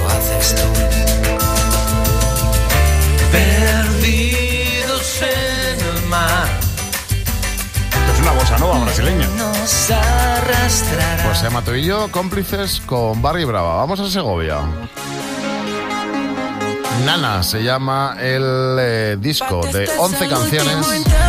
Perdidos en el mar. Es una bossa nova brasileña. Nos arrastrará. Pues se llama Tú y yo, cómplices con Barry Brava. Vamos a Segovia. Nana se llama el disco de 11 canciones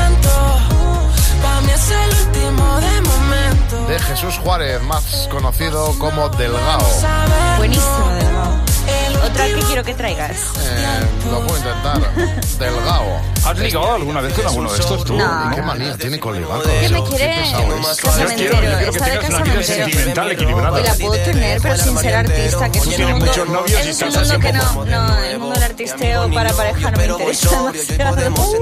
de Jesús Juárez, más conocido como Delgado. Buenísimo, Delgado. Otra que quiero que traigas. Lo puedo intentar. Delgado. ¿Has ligado alguna vez con alguno de estos tú? No. ¿Qué manía tiene con ligar? ¿Qué me quiere? Yo quiero que tengas una vida sentimental equilibrada. Y la puedo tener, pero sin ser artista. Que Tú tienes muchos novios y es un estás mundo que siempre... no, el mundo del artisteo para pareja no me interesa demasiado.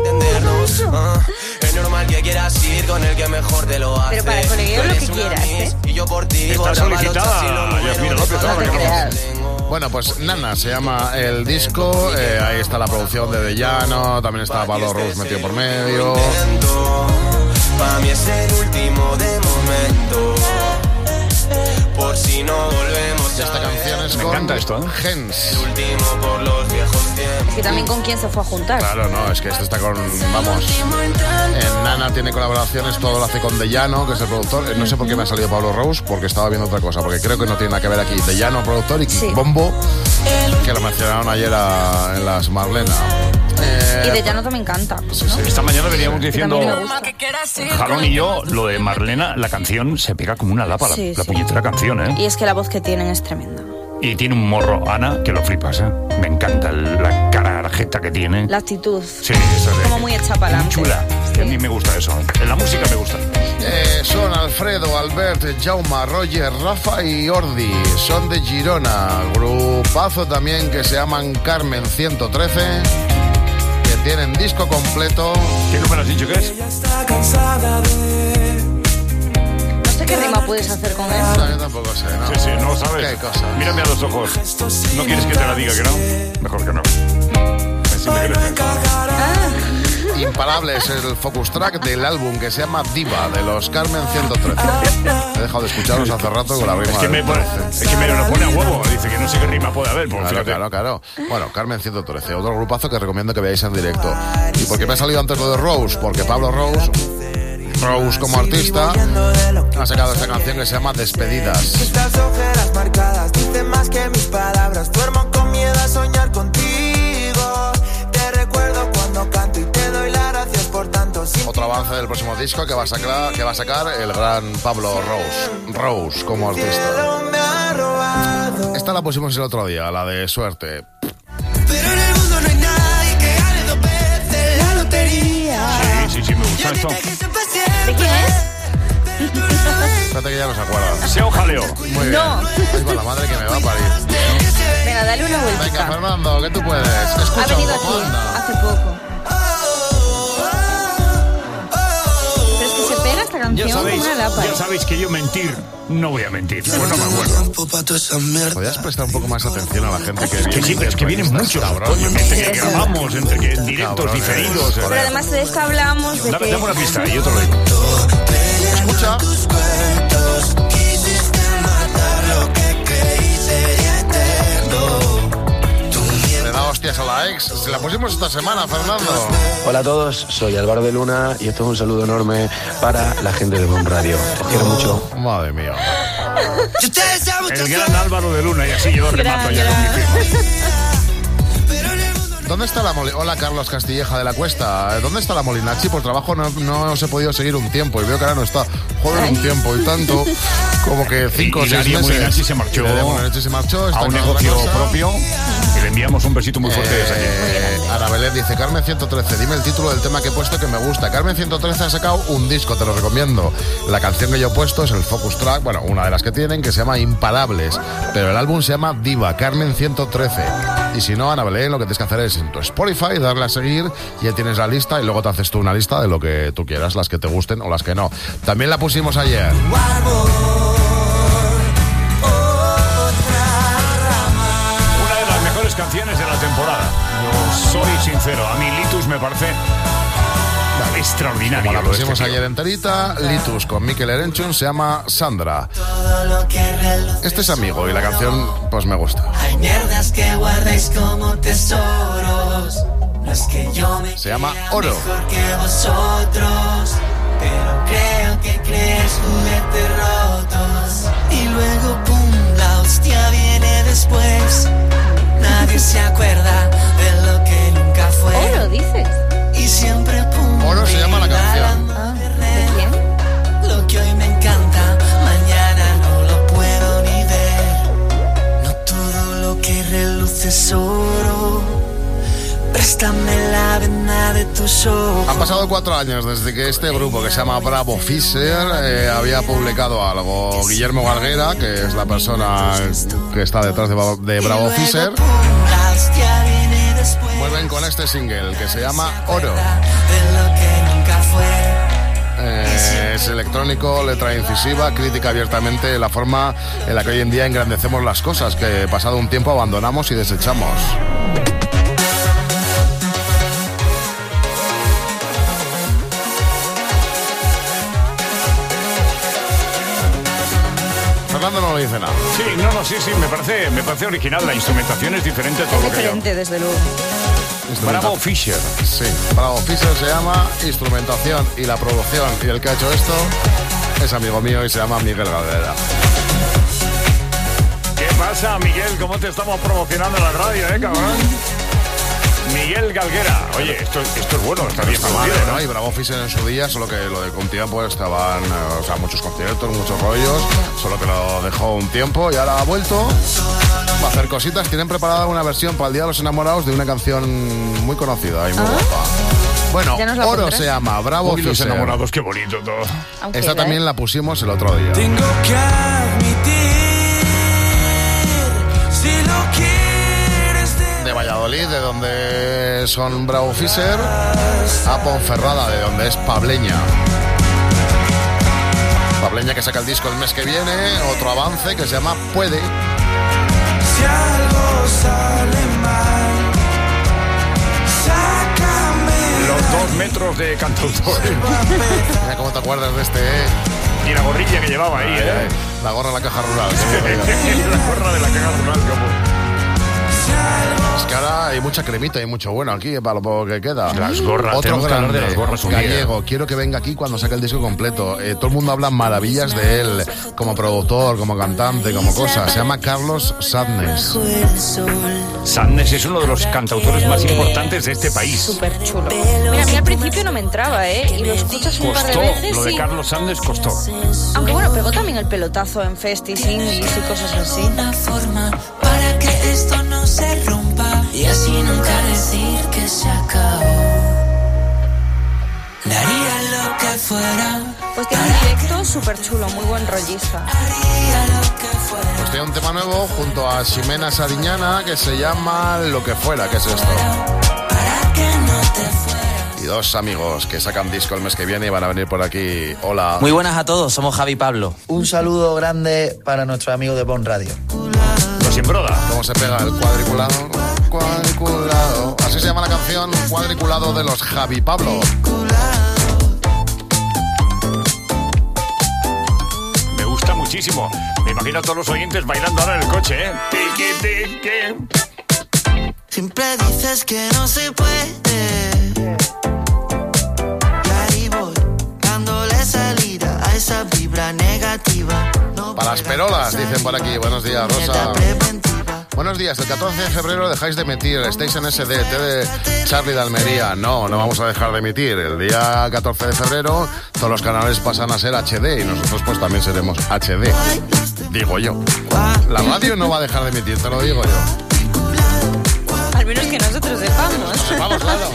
Es normal que quieras ir con el que mejor te lo hace. Pero para colegueo lo que quieras, ¿eh? Y yo por ti. Está solicitada Yasmina López. No te creas. Bueno, pues Nana se llama el disco. Ahí está la producción de De Llano. También está Pablo Rous metido por medio. Para mí es el último de momento. Por si no volvemos. Y esta canción es Me con encanta esto, ¿eh? Gens. El último por los viejos tiempos. Es que también con quién se fue a juntar. Claro, no, es que este está con... Vamos. Nana tiene colaboraciones, todo lo hace con De Llano, que es el productor. No sé por qué me ha salido Pablo Rous, porque estaba viendo otra cosa, porque creo que no tiene nada que ver aquí. De Llano, productor, y Sí. Bombo, que lo mencionaron ayer en las Marlena. Y De Llano también canta. Sí, sí. Esta mañana veníamos Que diciendo, también me gusta. Jalón y yo, lo de Marlena, la canción se pega como una lapa, Sí, la sí. puñetera canción, ¿eh? Y es que la voz que tienen es tremenda. Y tiene un morro, Ana, que lo flipas, ¿eh? Me encanta la cara, la jeta que tiene. La actitud. Sí, esa de... Como muy hecha para Muy adelante. chula. Sí. A mí me gusta eso. En la música me gusta. Son Alfredo, Albert, Jauma, Roger, Rafa y Ordi. Son de Girona. Grupazo también que se llaman Carmen 113. Que tienen disco completo. ¿Qué número has dicho que es? No sé qué rima puedes hacer con eso. No, yo tampoco sé, ¿no? Sí, no lo sabes. ¿Qué cosa? Mírame a los ojos. ¿No quieres que te la diga que no? Mejor que no. Así me crees. Imparable es el focus track del álbum que se llama Diva, de los Carmen 113. He dejado de escucharlos hace rato con la rima. Es que me lo pone a huevo. Dice que no sé qué rima puede haber. Pues Claro, fíjate. claro. Bueno, Carmen 113, otro grupazo que recomiendo que veáis en directo. ¿Y por qué me ha salido antes lo de Rose? Porque Pablo Rose como artista ha sacado esta canción que se llama Despedidas. Estas ojeras marcadas dicen más que mis palabras. Duermo con miedo a soñar contigo. Te recuerdo cuando canto y te doy las gracias por tanto. Otro avance del próximo disco que va a sacar el gran Pablo Rose como artista. Esta la pusimos el otro día, la de Suerte. Pero en el mundo no hay nadie que gane 2 veces la lotería. Sí, me gusta esto. ¿De quién es? Fíjate que ya no se acuerda. Sea un jaleo. Muy bien. No. Ay, con la madre que me va a parir. Venga, dale una Venga, vueltita. Fernando, que tú puedes. Ha Escucha un venido poco, aquí anda. hace poco. Pero es que se pega esta canción como una lapa. Ya sabéis que yo mentir no voy a mentir. Pues no me acuerdo. ¿Podrías prestar un poco más atención a la gente que viene? Que sí, pero es que vienen muchos. Coño, entre que grabamos, entre que directos Cabrones. diferidos. Pero además de esto hablamos de Dame que... una pista y yo te lo digo. Escucha. Le da hostias a la ex. Se la pusimos esta semana, Fernando. Hola a todos, soy Álvaro de Luna y esto es un saludo enorme para la gente de Bon Radio. Os quiero mucho. Madre mía. El gran Álvaro de Luna, y así yo remato ya con mi firma. ¿Dónde está la Hola, Carlos Castilleja de la Cuesta. ¿Dónde está la Molinachi? Por trabajo no os he podido seguir un tiempo y veo que ahora no está. Joder, un tiempo y tanto. Como que 5 o 6 Darío meses. Molinachi se marchó, Molinachi se marchó. Está a un con negocio otra cosa. propio y le enviamos un besito muy fuerte desde aquí. Ana Belén dice, Carmen 113, dime el título del tema que he puesto que me gusta. Carmen 113 ha sacado un disco, te lo recomiendo. La canción que yo he puesto es el focus track, bueno, una de las que tienen, que se llama Imparables. Pero el álbum se llama Diva, Carmen 113. Y si no, Ana Belén, lo que tienes que hacer es en tu Spotify darle a seguir, y ya tienes la lista y luego te haces tú una lista de lo que tú quieras, las que te gusten o las que no. También la pusimos ayer. Una de las mejores canciones de la temporada. Soy sincero, a mí Litus me parece extraordinario. Como la pusimos ayer enterita, Litus con Mikel Erenchun, se llama Sandra. Este es amigo y la canción pues me gusta. Hay mierdas que guardáis como tesoros. No es que yo me se llama Oro. Mejor que vosotros, pero creo que crees juguetes rotos. Y luego pum, la hostia viene después. Nadie se acuerda de lo que nunca fue. Oro, dices. Y siempre pum. Oro se llama la canción. ¿De quién? Lo que hoy me encanta, mañana no lo puedo ni ver. No todo lo que reluce es oro. Préstame la vena de tus ojos. Han pasado 4 años desde que este grupo que se llama Bravo Fisher había publicado algo. Guillermo Galguera, que es la persona que está detrás de Bravo Fisher, vuelven con este single que se llama Oro. Es electrónico, letra incisiva, critica abiertamente la forma en la que hoy en día engrandecemos las cosas que pasado un tiempo abandonamos y desechamos. Fernando no lo dice nada. Sí, me parece original. La instrumentación es diferente a todo lo que hay. Diferente, desde luego. Bravo Fisher. Sí, Bravo Fisher se llama instrumentación y la producción. Y el que ha hecho esto es amigo mío y se llama Miguel Galguera. ¿Qué pasa, Miguel? ¿Cómo te estamos promocionando en la radio, cabrón? Miguel Galguera. Oye, esto es bueno, está bien producido, ¿no? Y Bravo Fisher en su día, solo que lo de con tiempo estaban, muchos conciertos, muchos rollos, solo que lo dejó un tiempo y ahora ha vuelto. Va a hacer cositas. Tienen preparada una versión para el Día de los Enamorados de una canción muy conocida y muy guapa. Bueno, Oro se llama, Bravo Fisher. Los Enamorados, qué bonito todo. Esta también la pusimos el otro día. Tengo que admitir, si lo quieres de Valladolid, de donde son Bravo Fisher, a Ponferrada, de donde es Pableña. Pableña, que saca el disco el mes que viene, otro avance que se llama Puede. Si algo sale mal, sácame. Los 2 metros de cantautores. Mira cómo te acuerdas de este, Y la gorrilla que llevaba ahí, La gorra de la caja rural. La gorra de la caja rural, como... Es que ahora hay mucha cremita y mucho bueno aquí, para lo poco que queda. Las gorras, otro grande, de las gorras gallego. Quiero que venga aquí cuando saque el disco completo. Todo el mundo habla maravillas de él, como productor, como cantante, como cosa. Se llama Carlos Sadness. Sadness es uno de los cantautores más importantes de este país. Súper chulo. Mira, a mí al principio no me entraba, y lo escuchas un par de veces. Lo de Carlos Sadness costó. Aunque bueno, pegó también el pelotazo en festis indies y cosas así. Una forma para que esto no se rompa y así nunca decir que se acabó. Daría lo que fuera. Pues tiene un directo súper chulo, muy buen rollista. Pues tiene un tema nuevo junto a Ximena Sariñana que se llama Lo que fuera, ¿qué es esto? Para que no te fuera. Y 2 amigos que sacan disco el mes que viene y van a venir por aquí. Hola. Muy buenas a todos, somos Javi y Pablo. Un saludo grande para nuestros amigos de Bon Radio. Los Imbroda. ¿Cómo se pega el cuadriculado? Cuadriculado. Así se llama la canción, Cuadriculado, de los Javi Pablo. Me gusta muchísimo. Me imagino a todos los oyentes bailando ahora en el coche, Tiki, tiki. Siempre dices que no se puede. Y ahí voy, dándole salida a esa vibra negativa. Para las perolas, dicen por aquí. Buenos días, Rosa. Buenos días, el 14 de febrero dejáis de emitir, estáis en SD, de Charlie de Almería. No vamos a dejar de emitir. El día 14 de febrero todos los canales pasan a ser HD y nosotros pues también seremos HD, digo yo. La radio no va a dejar de emitir, te lo digo yo. Al menos que nosotros sepamos. Vamos, claro.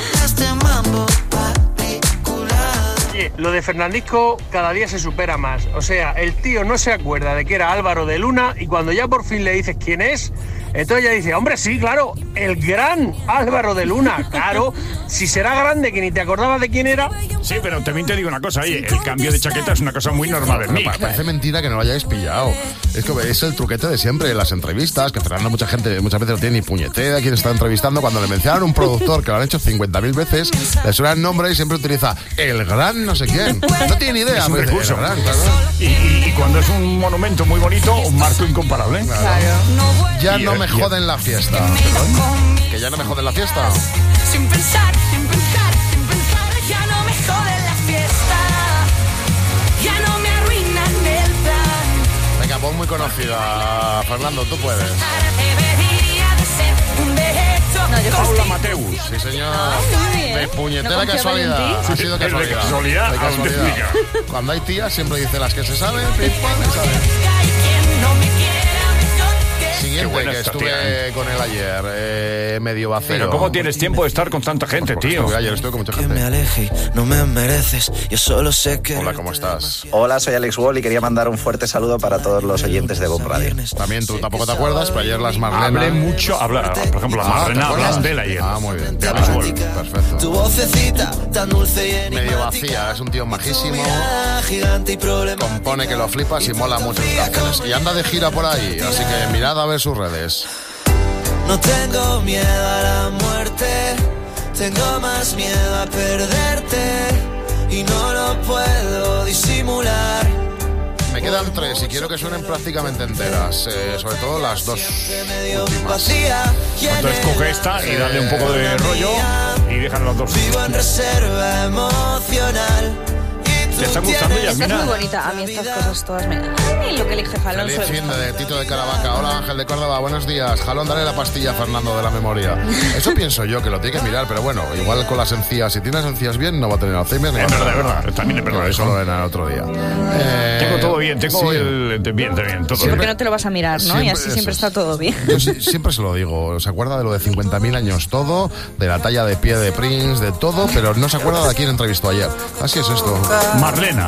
Oye, lo de Fernandisco cada día se supera más. O sea, el tío no se acuerda de que era Álvaro de Luna y cuando ya por fin le dices quién es, Entonces ella dice, hombre, sí, claro, el gran Álvaro de Luna, claro, si será grande que ni te acordabas de quién era. Sí, pero también te digo una cosa, oye, el cambio de chaqueta es una cosa muy normal en mí. Parece mentira que no lo hayáis pillado. Es el truquete de siempre en las entrevistas, que Fernando muchas veces no tiene ni puñetera a quien está entrevistando. Cuando le mencionan a un productor que lo han hecho 50.000 veces, le suena el nombre y siempre utiliza el gran no sé quién. No tiene ni idea. Es un pues, recurso. El gran, claro. Y cuando es un monumento muy bonito, un marco incomparable. Claro. Ya no me joden la fiesta. Que ya no me joden la fiesta. Sin pensar, ya no me joden la fiesta. Ya no me arruinan el plan. Venga, pues muy conocida. Fernando, tú puedes. Paula Mateus. Sí, señor. muy bien. De puñetera No confiaba en casualidad. ti. Ha sido casualidad. De casualidad. De casualidad. Cuando hay tías, siempre dice las que se saben, pim, pam, y saben. Siguiente, buena que esta estuve tía, con él ayer, medio vacío. Pero ¿cómo tienes tiempo de estar con tanta gente, tío? Ayer estuve con mucha Que me gente. aleje, no me mereces, yo solo sé que... Hola, ¿cómo estás? Hola, soy Alex Wall y quería mandar un fuerte saludo para todos los oyentes de Bomb Radio. También tú tampoco te acuerdas, pero ayer las Marlena... Hablé mucho, por ejemplo, la Marlena hablan de él ayer. Ah, muy bien. De Alex Wall. Perfecto. Tu vocecita tan dulce y enigmática. Medio vacía, es un tío majísimo. Gigante y problema. Compone que lo flipas y mola mucho sus canciones. Y anda de gira por ahí, así que mirad a ver sus redes. No tengo miedo a la muerte, tengo más miedo a perderte y no lo puedo disimular. Me quedan 3 y quiero que suenen prácticamente enteras, sobre todo las 2 últimas. Entonces coge esta y dale un poco de rollo y déjalo las 2. Vivo en reserva emocional. ¿Te está gustando, Esta es Yasmina? muy bonita. A mí estas cosas todas me... Ay, lo que elige Jalón Feliz suele fin gustar. de Tito de Caravaca. Hola, Ángel de Córdoba, buenos días. Jalón, dale la pastilla a Fernando de la memoria. Eso pienso yo, que lo tiene que mirar, pero bueno, igual con las encías, si tienes encías bien, no va a tener Alzheimer. Es verdad, también es verdad Eso eso. lo verán otro día. Tengo todo bien, tengo sí. bien, todo Sí, bien. porque no te lo vas a mirar, ¿no? Y así siempre está todo bien. Yo siempre se lo digo, se acuerda de lo de 50.000 años todo, de la talla de pie de Prince, de todo, pero no se acuerda de a quién entrevistó ayer. Así es esto. Marlena.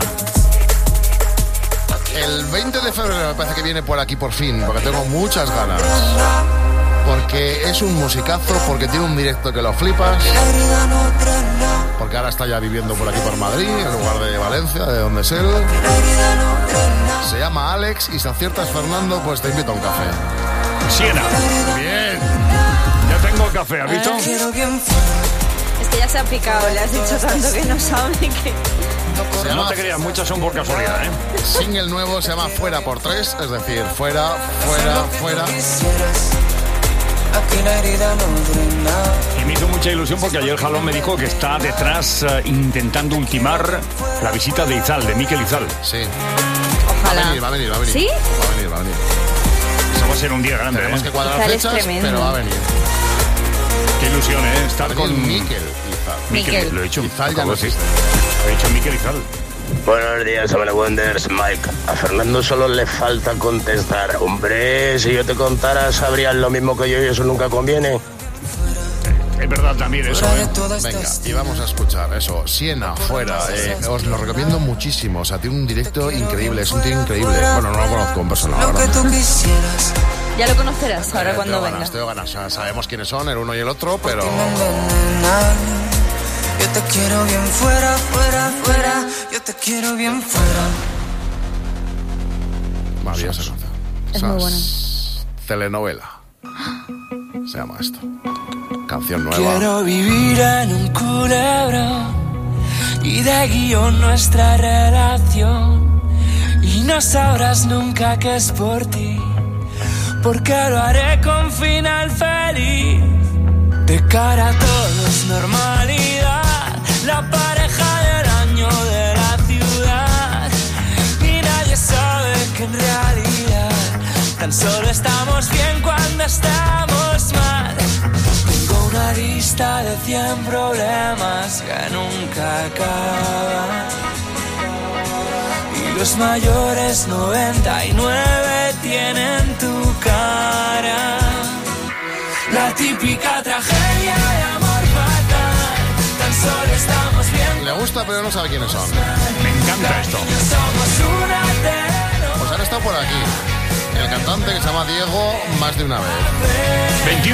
El 20 de febrero me parece que viene por aquí por fin, porque tengo muchas ganas. Porque es un musicazo, porque tiene un directo que lo flipas. Porque ahora está ya viviendo por aquí por Madrid, en lugar de Valencia, de donde es él. Se llama Alex y si aciertas, Fernando, pues te invito a un café. Siena. Bien. Ya tengo el café, ¿has visto? Es que ya se ha picado, le has dicho tanto que no sabe que... No te creas, muchas son por casualidad, ¿eh? Single nuevo se llama Fuera por 3, es decir, fuera. Y me hizo mucha ilusión porque ayer Jalón me dijo que está detrás intentando ultimar la visita de Izal, de Mikel Izal. Sí. Ojalá. Va a venir. ¿Sí? Va a venir. Eso va a ser un día grande. Tenemos que cuadrar Izal es fechas, tremendo. pero va a venir. Qué ilusión, ¿eh? Estar con Mikel Izal. Mikel, lo he dicho. Izal ya no existe. Lo he dicho Mikel Izal. Buenos días, Amanda Wonders, Mike. A Fernando solo le falta contestar. Hombre, si yo te contara, sabrías lo mismo que yo y eso nunca conviene. Es verdad también eso, ¿eh? Venga, y vamos a escuchar eso. Siena, fuera. Os lo recomiendo muchísimo. O sea, tiene un directo increíble. Es un tío increíble. Bueno, no lo conozco en persona, la verdad. Ya lo conocerás ahora cuando Tengo venga. ganas, tengo ganas. O sea, sabemos quiénes son, el uno y el otro, pero... Yo te quiero bien fuera, fuera. Yo te quiero bien fuera. Maravillosa canción. Es muy buena. Telenovela. Se llama esto. Canción nueva. Quiero vivir en un culebro y de guión nuestra relación. Y no sabrás nunca que es por ti, porque lo haré con final feliz. De cara a todos normalidad, la pareja del año de la ciudad. Y nadie sabe que en realidad tan solo estamos bien cuando estamos mal. Tengo una lista de 100 problemas que nunca acaban. Y los mayores 99 tienen tu cara. La típica tragedia de amor fatal. Tan solo estamos bien. Le gusta, pero no sabe quiénes son. Me encanta esto. Somos una Pues han estado por aquí. el cantante, que se llama Diego, Más de una vez. 21.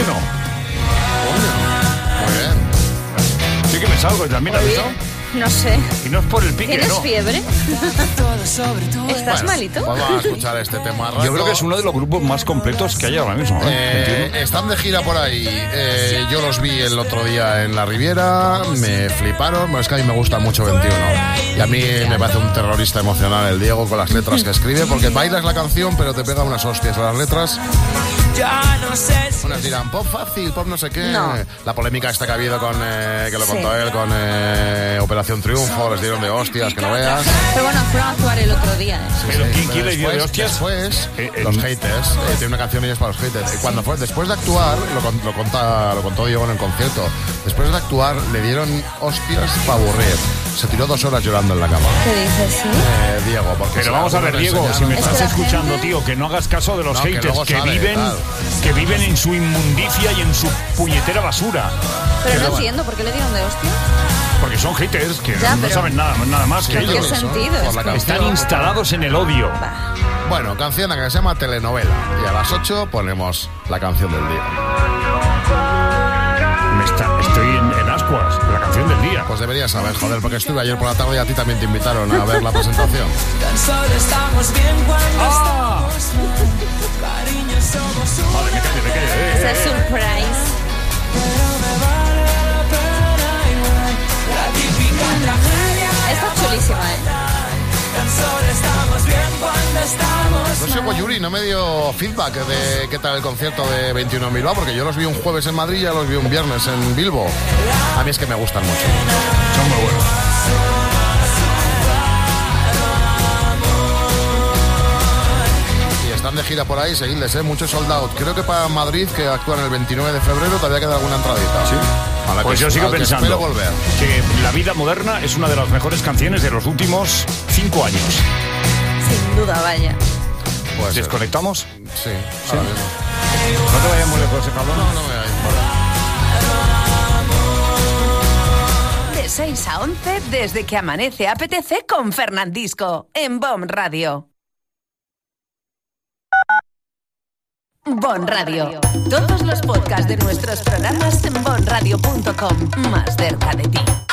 Muy bien. Sí que me salgo, ¿también has visto? No sé. Y no es por el pique, ¿Tienes no. fiebre? ¿Estás malito? Vamos a escuchar este tema. Yo creo que es uno de los grupos más completos que hay ahora mismo. Están de gira por ahí. Yo los vi el otro día en la Riviera, me fliparon. Bueno, es que a mí me gusta mucho 21. Y a mí me parece un terrorista emocional el Diego con las letras que escribe, porque bailas la canción, pero te pega unas hostias a las letras. Ya no sé si Unas dirán, pop fácil, pop no sé qué. No. La polémica esta que ha habido con, que lo contó él, con Operación Triunfo, les dieron de hostias, que no veas. Pero bueno, fueron a actuar el otro día. Pero ¿quién le dio de hostias? Después, los haters. Tiene una canción ellos para los haters. Cuando fue, después de actuar, lo contó Diego en el concierto, después de actuar le dieron hostias para aburrir. Se tiró 2 horas llorando en la cama. ¿Qué dices, sí? Diego, porque... Pero vamos a ver, Diego, si me Es estás que la escuchando, gente- tío, que no hagas caso de los No, que haters, luego sabe, que viven en su inmundicia y en su puñetera basura. Pero no entiendo, ¿por qué le dieron de hostia? Porque son haters que Ya, no pero- saben nada más que ¿En qué ellos. sentido? Por la canción. Están instalados en el odio. Bueno, canción que se llama Telenovela. Y a las 8 ponemos la canción del día. Estoy en ascuas, la canción del día. Pues deberías saber, joder, porque estuve ayer por la tarde y a ti también te invitaron a ver la presentación. tan solo estamos bien cuando estamos mal. Cariño, somos Vale, me calle. Esa es surprise. pero me vale la pena igual. La típica tragedia. Está chulísima, Tan solo estamos bien cuando estamos No sé, pues Yuri, no me dio feedback de qué tal el concierto de 21 en Bilbao, porque yo los vi un jueves en Madrid y ya los vi un viernes en Bilbo. A mí es que me gustan mucho. Son muy buenos. Y están de gira por ahí, seguidles, muchos sold out. Creo que para Madrid, que actúan el 29 de febrero, todavía queda alguna entradita. Sí. A la Pues que- yo sigo al que pensando espero volver. que La vida moderna es una de las mejores canciones de los últimos 5 años. sin duda, vaya. Pues, ¿Desconectamos? sí, ahora mismo. No te vayas muy lejos, cabrón. No me vayas. De 6 a 11, desde que amanece apetece con Fernandisco, en BOM Radio. BOM Radio. Todos los podcasts de nuestros programas en bomradio.com. Más cerca de ti.